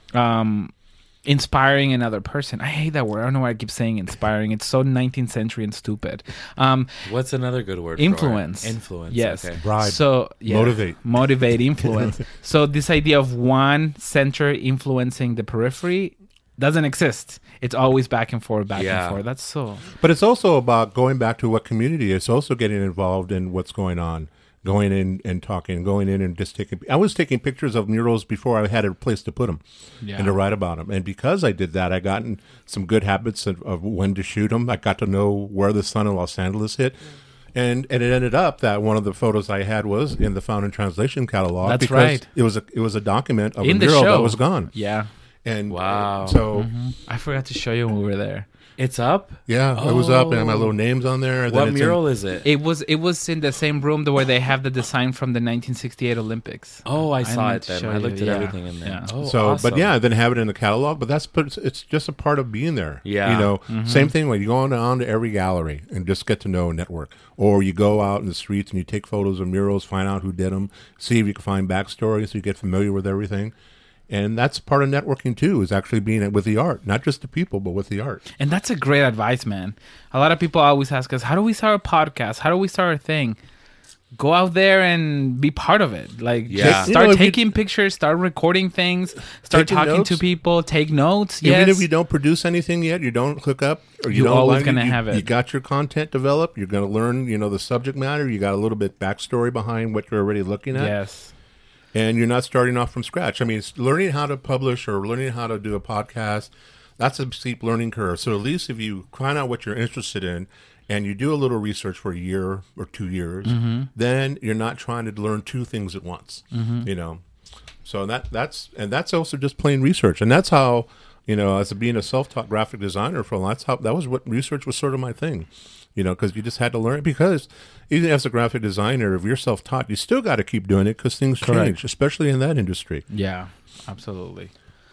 um, inspiring another person. I hate that word. I don't know why I keep saying inspiring. It's so nineteenth century and stupid. Um, What's another good word? influence. For it? Influence. Yes. Okay. Bribe. So yeah, Motivate. motivate, influence. So this idea of one center influencing the periphery doesn't exist. It's always back and forth, back Yeah. and forth. That's so. But it's also about going back to what community. It's also getting involved in what's going on, going in and talking, going in and just taking. I was taking pictures of murals before I had a place to put them Yeah. and to write about them. And because I did that, I got in some good habits of, of when to shoot them. I got to know where the sun in Los Angeles hit. And and it ended up that one of the photos I had was in the Found in Translation catalog. That's because right. It was a it was a document of In a the mural show. that was gone. Yeah. And Wow. so I forgot to show you when we were there. It's up? yeah, it was up and I had my Oh. little names on there. And then What it's mural in, is it? It was it was in the same room where they have the design from the nineteen sixty-eight Olympics. Oh, I saw meant it to then. show I looked you. at Yeah. everything in there. Yeah. Oh, So, awesome. but yeah, then have it in the catalog. But that's but it's, it's just a part of being there. Yeah. you know, Mm-hmm. same thing when you go on, on to every gallery and just get to know a network, or you go out in the streets and you take photos of murals, find out who did them, see if you can find backstory, so you get familiar with everything. And that's part of networking too, is actually being with the art, not just the people, but with the art. And that's a great advice, man. A lot of people always ask us, how do we start a podcast? How do we start a thing? Go out there and be part of it. Like, Yeah. just You start know, if you- taking pictures, start recording things, start Taking talking notes. to people, take notes. Even Yes. if you don't produce anything yet, you don't hook up, or you You're don't always like gonna you, have it. You got your content developed. You're going to learn, you know, the subject matter. You got a little bit backstory behind what you're already looking at. Yes. And you're not starting off from scratch. I mean, it's learning how to publish or learning how to do a podcast, that's a steep learning curve. So at least if you find out what you're interested in and you do a little research for a year or two years, Mm-hmm. then you're not trying to learn two things at once, Mm-hmm. you know. So that that's and that's also just plain research. And that's how, you know, as a, being a self-taught graphic designer for a while, that's how that was what research was sort of my thing. You know, because you just had to learn it. Because even as a graphic designer, if you're self-taught, you still got to keep doing it because things Correct. change, especially in that industry. Yeah, absolutely.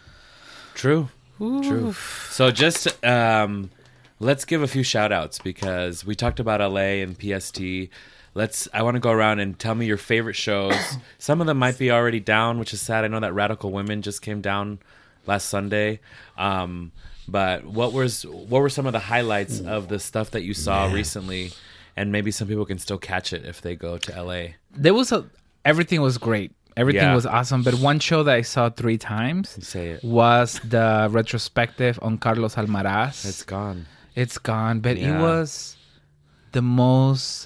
True. True. So just um, let's give a few shout outs because we talked about L A and P S T. Let's I want to go around and tell me your favorite shows. Some of them might be already down, which is sad. I know that Radical Women just came down last Sunday. Um, but what was what were some of the highlights of the stuff that you saw recently? And maybe some people can still catch it if they go to L A. There was a everything was great. Everything Yeah. was awesome. But one show that I saw three times Say it. was the retrospective on Carlos Almaraz. It's gone. It's gone, but Yeah. it was the most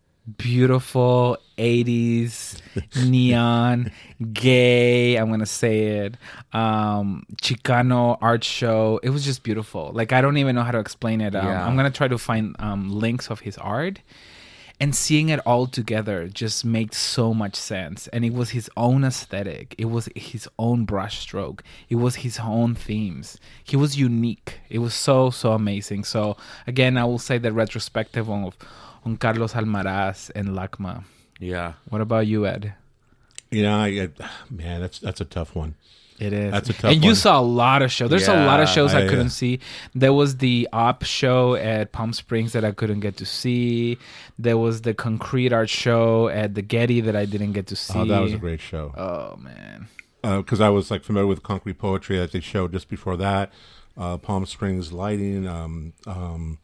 beautiful eighties neon gay, I'm gonna say it, um Chicano art show. It was just beautiful. Like, I don't even know how to explain it. um, Yeah. I'm gonna try to find um links of his art, and seeing it all together just made so much sense. And it was his own aesthetic, it was his own brushstroke, it was his own themes. He was unique. It was so so amazing. So again, I will say the retrospective of on Carlos Almaraz and LACMA Yeah. What about you, Ed? You know, I, I, man, that's that's a tough one. It is. That's a tough And you one. saw a lot of shows. There's a lot of Yeah, shows I, I, uh, couldn't see. There was the Op show at Palm Springs that I couldn't get to see. There was the Concrete Art show at the Getty that I didn't get to see. Oh, that was a great show. Oh, man. Because uh, I was like familiar with Concrete Poetry that they showed just before that. Uh, Palm Springs Lighting. Um, um,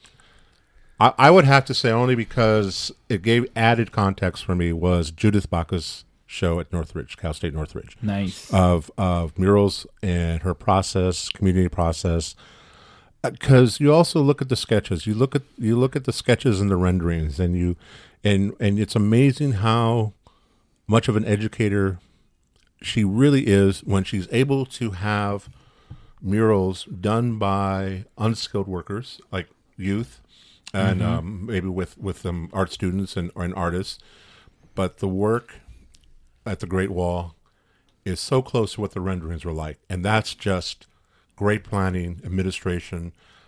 I, I would have to say only because it gave added context for me was Judith Baca's show at Northridge, Cal State Northridge. Nice. Of of murals and her process, community process. Because you also look at the sketches, you look at you look at the sketches and the renderings, and you, and and it's amazing how much of an educator she really is when she's able to have murals done by unskilled workers like youth, and Mm-hmm. um, maybe with with um, art students and and artists, but the work at the Great Wall is so close to what the renderings were like, and that's just great planning, administration,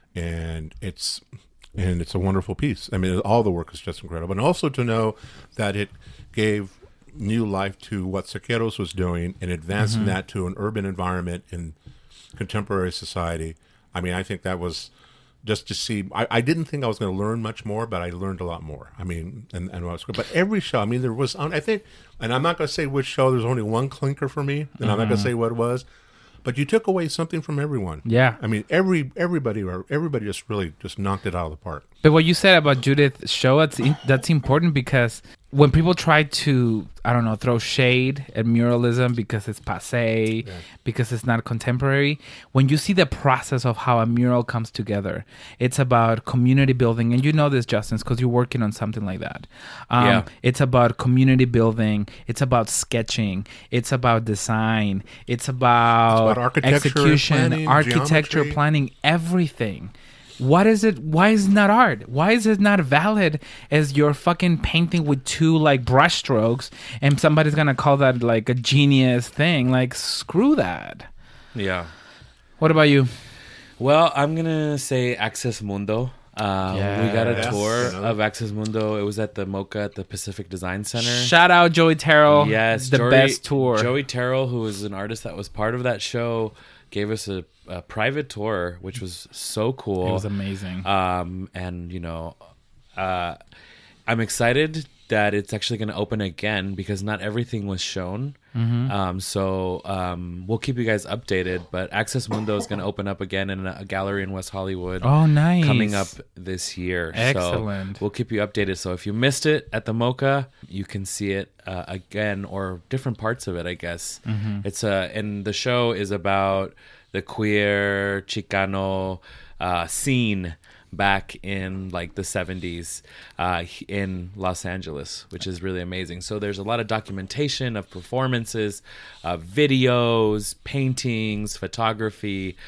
and it's and it's a wonderful piece. I mean, all the work is just incredible, and also to know that it gave new life to what Sequeros was doing and advancing Mm-hmm. that to an urban environment in contemporary society. I mean, I think that was just to see. I, I didn't think I was going to learn much more, but I learned a lot more. I mean, and and what was good. But every show, I mean, there was. I think, and I'm not going to say which show. There's only one clinker for me, and Mm-hmm. I'm not going to say what it was. But you took away something from everyone. Yeah. I mean, every everybody or everybody just really just knocked it out of the park. But what you said about Judith's show, that's, in, that's important because when people try to, I don't know, throw shade at muralism because it's passé, because it's not contemporary, when you see the process of how a mural comes together, it's about community building. And you know this, Justin, because you're working on something like that. Um, Yeah. It's about community building. It's about sketching. It's about design. It's about, about architecture, execution, planning, architecture, geometry. planning, everything. What is it? Why is it not art? Why is it not valid as you're fucking painting with two like brush strokes and somebody's gonna call that like a genius thing? Like, screw that. Yeah. What about you? Well, I'm going to say Access Mundo. Uh, We got a Yes. tour You know. of Access Mundo. It was at the MoCA at the Pacific Design Center. Shout out Joey Terrell. Yes, the Joey- best tour. Joey Terrell, who was an artist that was part of that show, gave us a, a private tour, which was so cool. It was amazing. Um, and you know, uh, I'm excited that it's actually going to open again because not everything was shown. Mm-hmm. Um, so um, we'll keep you guys updated. But Access Mundo is going to open up again in a, a gallery in West Hollywood. Oh, nice. Coming up this year. Excellent. So we'll keep you updated. So if you missed it at the MoCA, you can see it uh, again or different parts of it, I guess. Mm-hmm. It's uh, and the show is about the queer Chicano uh, scene back in like the seventies uh, in Los Angeles, which is really amazing. So there's a lot of documentation of performances, uh, videos, paintings, photography,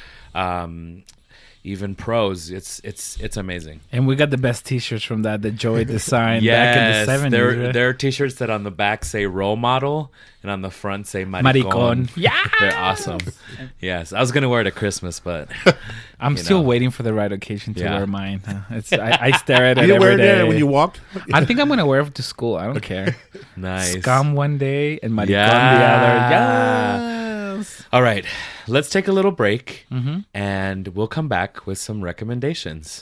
um, even prose. It's it's it's amazing. And we got the best T-shirts from that that Joey designed Yes, back in the seventies. there right? there are T-shirts that on the back say role model and on the front say maricon. Maricon. Yeah. They're awesome. Yes, I was gonna wear it at Christmas, but I'm you still know. waiting for the right occasion to Yeah. wear mine. Uh, It's I, I stare at it You didn't wear every it there day. when you walked. I think I'm gonna wear it to school. I don't care. nice. Scum one day and maricon Yeah. the other. Yes. All right, let's take a little break, Mm-hmm. and we'll come back with some recommendations.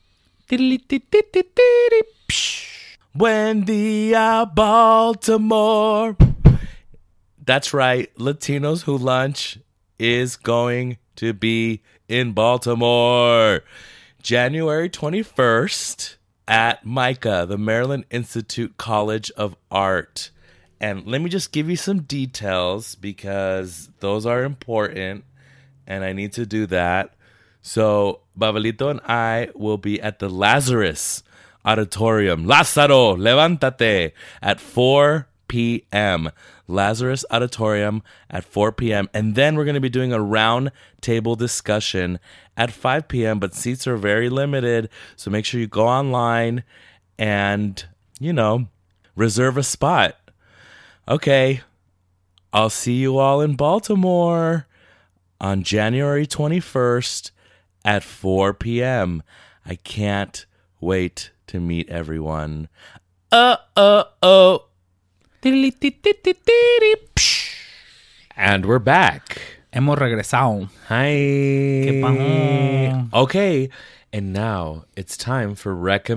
Buen dia, Baltimore. That's right. Latinos Who Lunch is going to be in Baltimore January twenty-first at MICA, the Maryland Institute College of Art. And let me just give you some details because those are important and I need to do that. So Babelito and I will be at the Lazarus Auditorium. Lázaro, levántate at four p.m. Lazarus Auditorium at four p.m. And then we're going to be doing a round table discussion at five p.m. But seats are very limited. So make sure you go online and, you know, reserve a spot. Okay, I'll see you all in Baltimore on January twenty-first at four p.m. I can't wait to meet everyone. Uh, uh, oh. And we're back. Hemos regresado. Hi. ¿Qué pasó? Okay, and now it's time for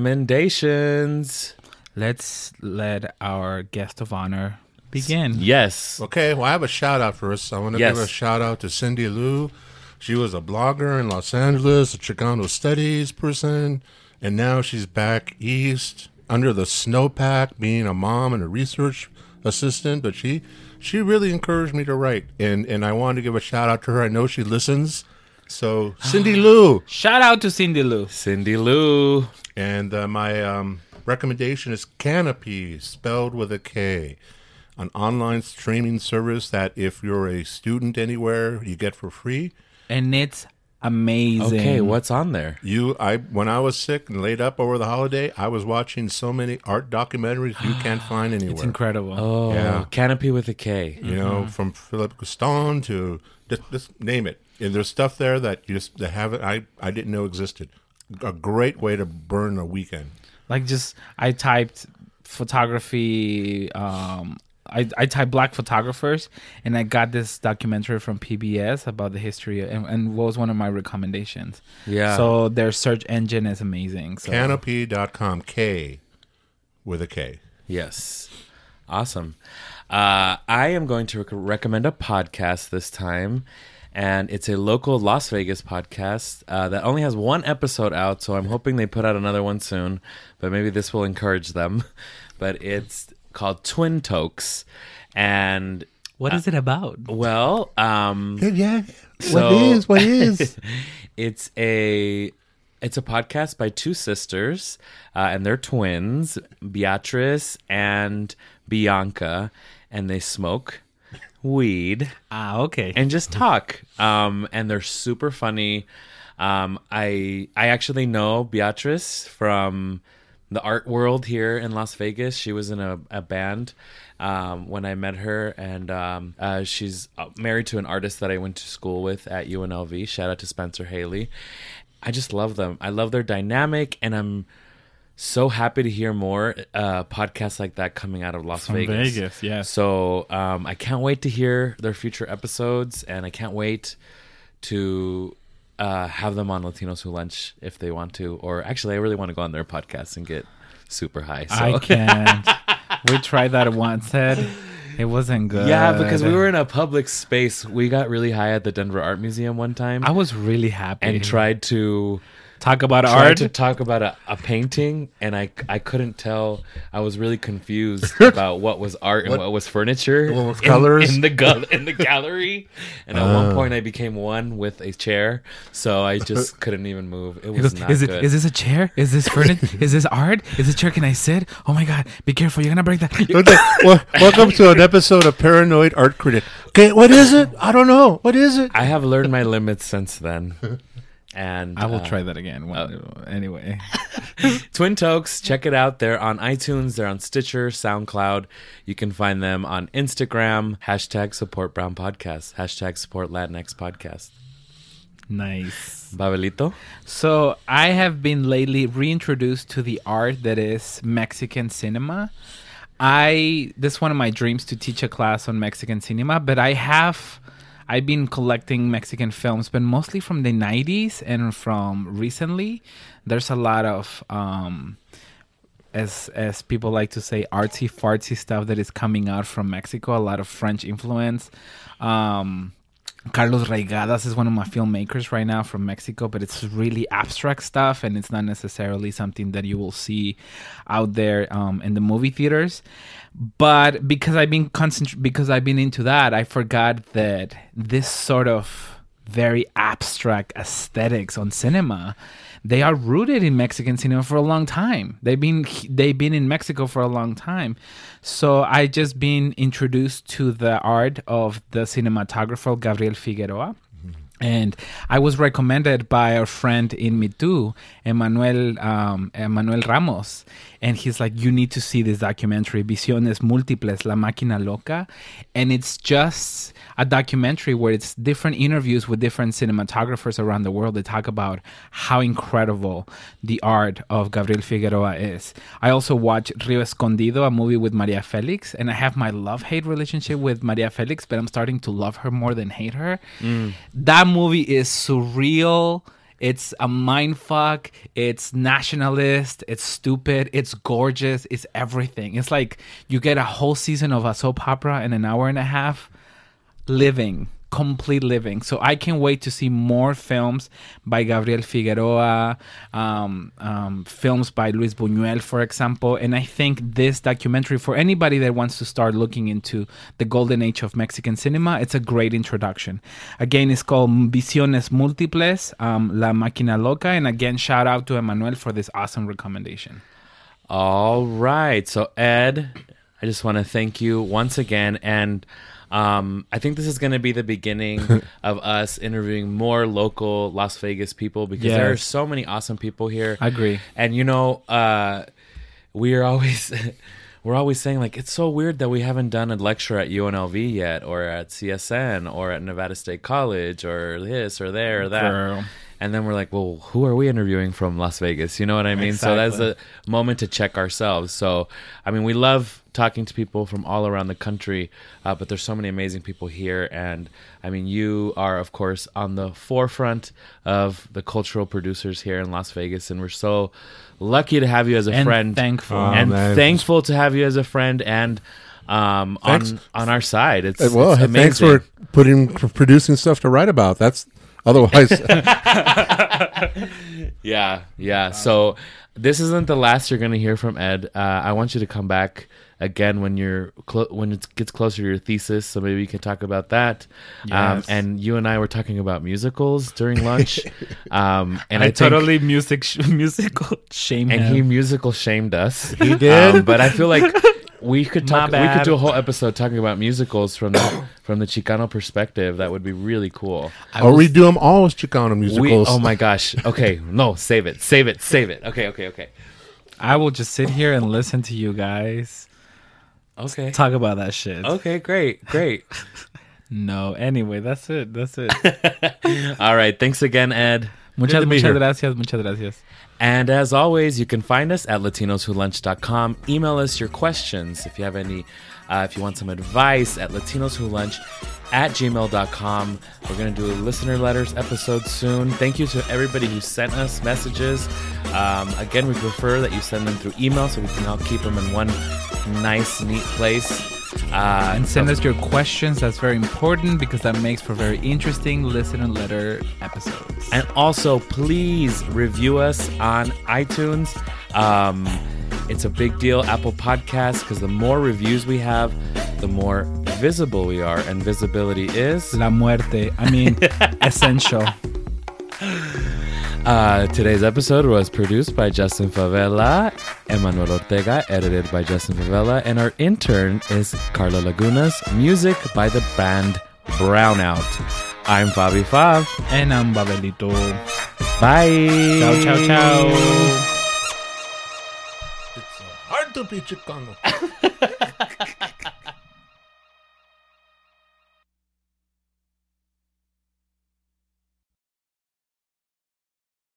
recommendations. Let's let our guest of honor begin. Yes. Okay, well, I have a shout out first. I want to Yes. give a shout out to Cindy Lou. She was a blogger in Los Angeles, a Chicano studies person, and now she's back east under the snowpack, being a mom and a research assistant. But she she really encouraged me to write, and and I wanted to give a shout out to her. I know she listens. So Cindy Lou, Shout out to Cindy Lou. Cindy Lou. and uh, my um, recommendation is Canopy, spelled with a K, an online streaming service that if you're a student anywhere, you get for free. And it's amazing. Okay, what's on there? You, I when I was sick and laid up over the holiday, I was watching so many art documentaries you can't find anywhere. It's incredible. Oh, Yeah. Canopy with a K. You know, from Philip Gaston to just, just name it. And there's stuff there that you just that haven't I I didn't know existed. A great way to burn a weekend. Like just, I typed photography, um, I, I typed black photographers, and I got this documentary from P B S about the history, and, and what was one of my recommendations. Yeah. So their search engine is amazing. So. Canopy dot com, K with a K. Yes. Awesome. Uh, I am going to rec- recommend a podcast this time, and it's a local Las Vegas podcast uh, that only has one episode out, so I'm hoping they put out another one soon, but maybe this will encourage them. But it's called Twin Tokes, and What is it about? well, um, Yeah. So- what is? What is? it's a it's a podcast by two sisters, uh, and they're twins, Beatrice and Bianca, and they smoke weed Ah, okay. and just talk. Um, and they're super funny. Um, I I actually know Beatrice from the art world here in Las Vegas. She was in a, a band um, when I met her, and um, uh, she's married to an artist that I went to school with at U N L V. Shout out to Spencer Haley. I just love them. I love their dynamic, and I'm so happy to hear more uh, podcasts like that coming out of Las From Vegas. Vegas, yes. So um, I can't wait to hear their future episodes, and I can't wait to uh, have them on Latinos Who Lunch if they want to. Or actually, I really want to go on their podcast and get super high. So. I can't. We tried that once, Ed. It wasn't good. Yeah, because we were in a public space. We got really high at the Denver Art Museum one time I was really happy. and tried to talk about tried art. to talk about a, a painting, and I I couldn't tell. I was really confused about what was art and What- what, was furniture. what was in- colors? in the gal- in the gallery. And at one point, I became one with a chair, so I just couldn't even move. It He was goes, not is it? good. Is this a chair? Is this furniture? Is this art? Is this chair? Can I sit? Oh my god! Be careful! You're gonna break that. Okay, well, welcome to an episode of Paranoid Art Critic. Okay, what is it? I don't know. What is it? I have learned my limits since then. And I will uh, try that again. One, anyway, Twin Tokes, check it out. They're on iTunes, they're on Stitcher, SoundCloud. You can find them on Instagram, hashtag support Brown Podcast, hashtag support Latinx Podcast. nice. Babelito? So I have been lately reintroduced to the art that is Mexican cinema. I this is one of my dreams to teach a class on Mexican cinema, but I have I've been collecting Mexican films, but mostly from the nineties and from recently. There's a lot of um as as people like to say, artsy fartsy stuff that is coming out from Mexico. A lot of French influence. Um, Carlos Reigadas is one of my filmmakers right now from Mexico, but it's really abstract stuff, and it's not necessarily something that you will see out there um, in the movie theaters. But because I've been concentr- because I've been into that, I forgot that this sort of very abstract aesthetics on cinema, they are rooted in Mexican cinema for a long time. They've been they've been in Mexico for a long time. So I just been introduced to the art of the cinematographer Gabriel Figueroa. And I was recommended by our friend in Mitu, Emmanuel um, Emmanuel Ramos. And he's like, you need to see this documentary, Visiones Múltiples, La Máquina Loca. And it's just a documentary where it's different interviews with different cinematographers around the world that talk about how incredible the art of Gabriel Figueroa is. I also watched Rio Escondido, a movie with Maria Felix. And I have my love-hate relationship with Maria Felix, but I'm starting to love her more than hate her. Mm. That movie is surreal. It's a mindfuck. It's nationalist. It's stupid. It's gorgeous. It's everything. It's like you get a whole season of a soap opera in an hour and a half. Living. Complete living. So I can't wait to see more films by Gabriel Figueroa, um, um, films by Luis Buñuel, for example. And I think this documentary, for anybody that wants to start looking into the golden age of Mexican cinema, it's a great introduction. Again, it's called Visiones Múltiples, um, La Máquina Loca. And again, shout out to Emmanuel for this awesome recommendation. All right. So, Ed, I just want to thank you once again. And Um, I think this is going to be the beginning of us interviewing more local Las Vegas people because Yes. there are so many awesome people here. I agree. And you know, uh, we are always we're always saying like it's so weird that we haven't done a lecture at U N L V yet, or at C S N, or at Nevada State College, or this or there or that. Girl. And then we're like, well, who are we interviewing from Las Vegas? You know what I mean? So that's Exactly. a moment to check ourselves. So, I mean, we love talking to people from all around the country, uh, but there's so many amazing people here. And, I mean, you are, of course, on the forefront of the cultural producers here in Las Vegas. And we're so lucky to have you as a And friend. thankful. Oh, and man. thankful to have you as a friend and um, on, Thanks. on our side. It's, Uh, well, it's amazing. thanks for putting for producing stuff to write about. That's otherwise. Yeah, yeah. So this isn't the last you're going to hear from Ed. Uh, I want you to come back again when you're clo- when it gets closer to your thesis, so maybe we can talk about that. Um, Yes. and you and I were talking about musicals during lunch, um, and I, I, think, totally music sh- musical shame and him. he musical shamed us. He did? Um, but I feel like we could My talk. We could bad. do a whole episode talking about musicals from the from the Chicano perspective. That would be really cool. or we do them all as Chicano We, musicals. oh my gosh. Okay, no, save it, save it, save it. Okay, okay, okay, I will just sit here and listen to you guys okay. talk about that shit. Okay, great, great. No, anyway, that's it. That's it. All right, thanks again, Ed. muchas, to be muchas here. gracias. Muchas gracias. And as always, you can find us at latinos who lunch dot com. Email us your questions if you have any, uh, if you want some advice at latinos who lunch at gmail dot com. We're going to do a listener letters episode soon. Thank you to everybody who sent us messages. Um, again, we prefer that you send them through email so we can all keep them in one nice, neat place. Uh, And send so- us your questions. That's very important because that makes for very interesting listener letter episodes. And also, please review us on iTunes. Um, it's a big deal, Apple Podcasts, because the more reviews we have, the more visible we are. And visibility is... La muerte. I mean, essential. Uh, today's episode was produced by Justin Favela, Emmanuel Ortega, edited by Justin Favela, and our intern is Carla Lagunas. Music by the band Brownout. I'm Fabi Fav. And I'm Babelito. Bye. Ciao, ciao, ciao. It's hard to be Chicano.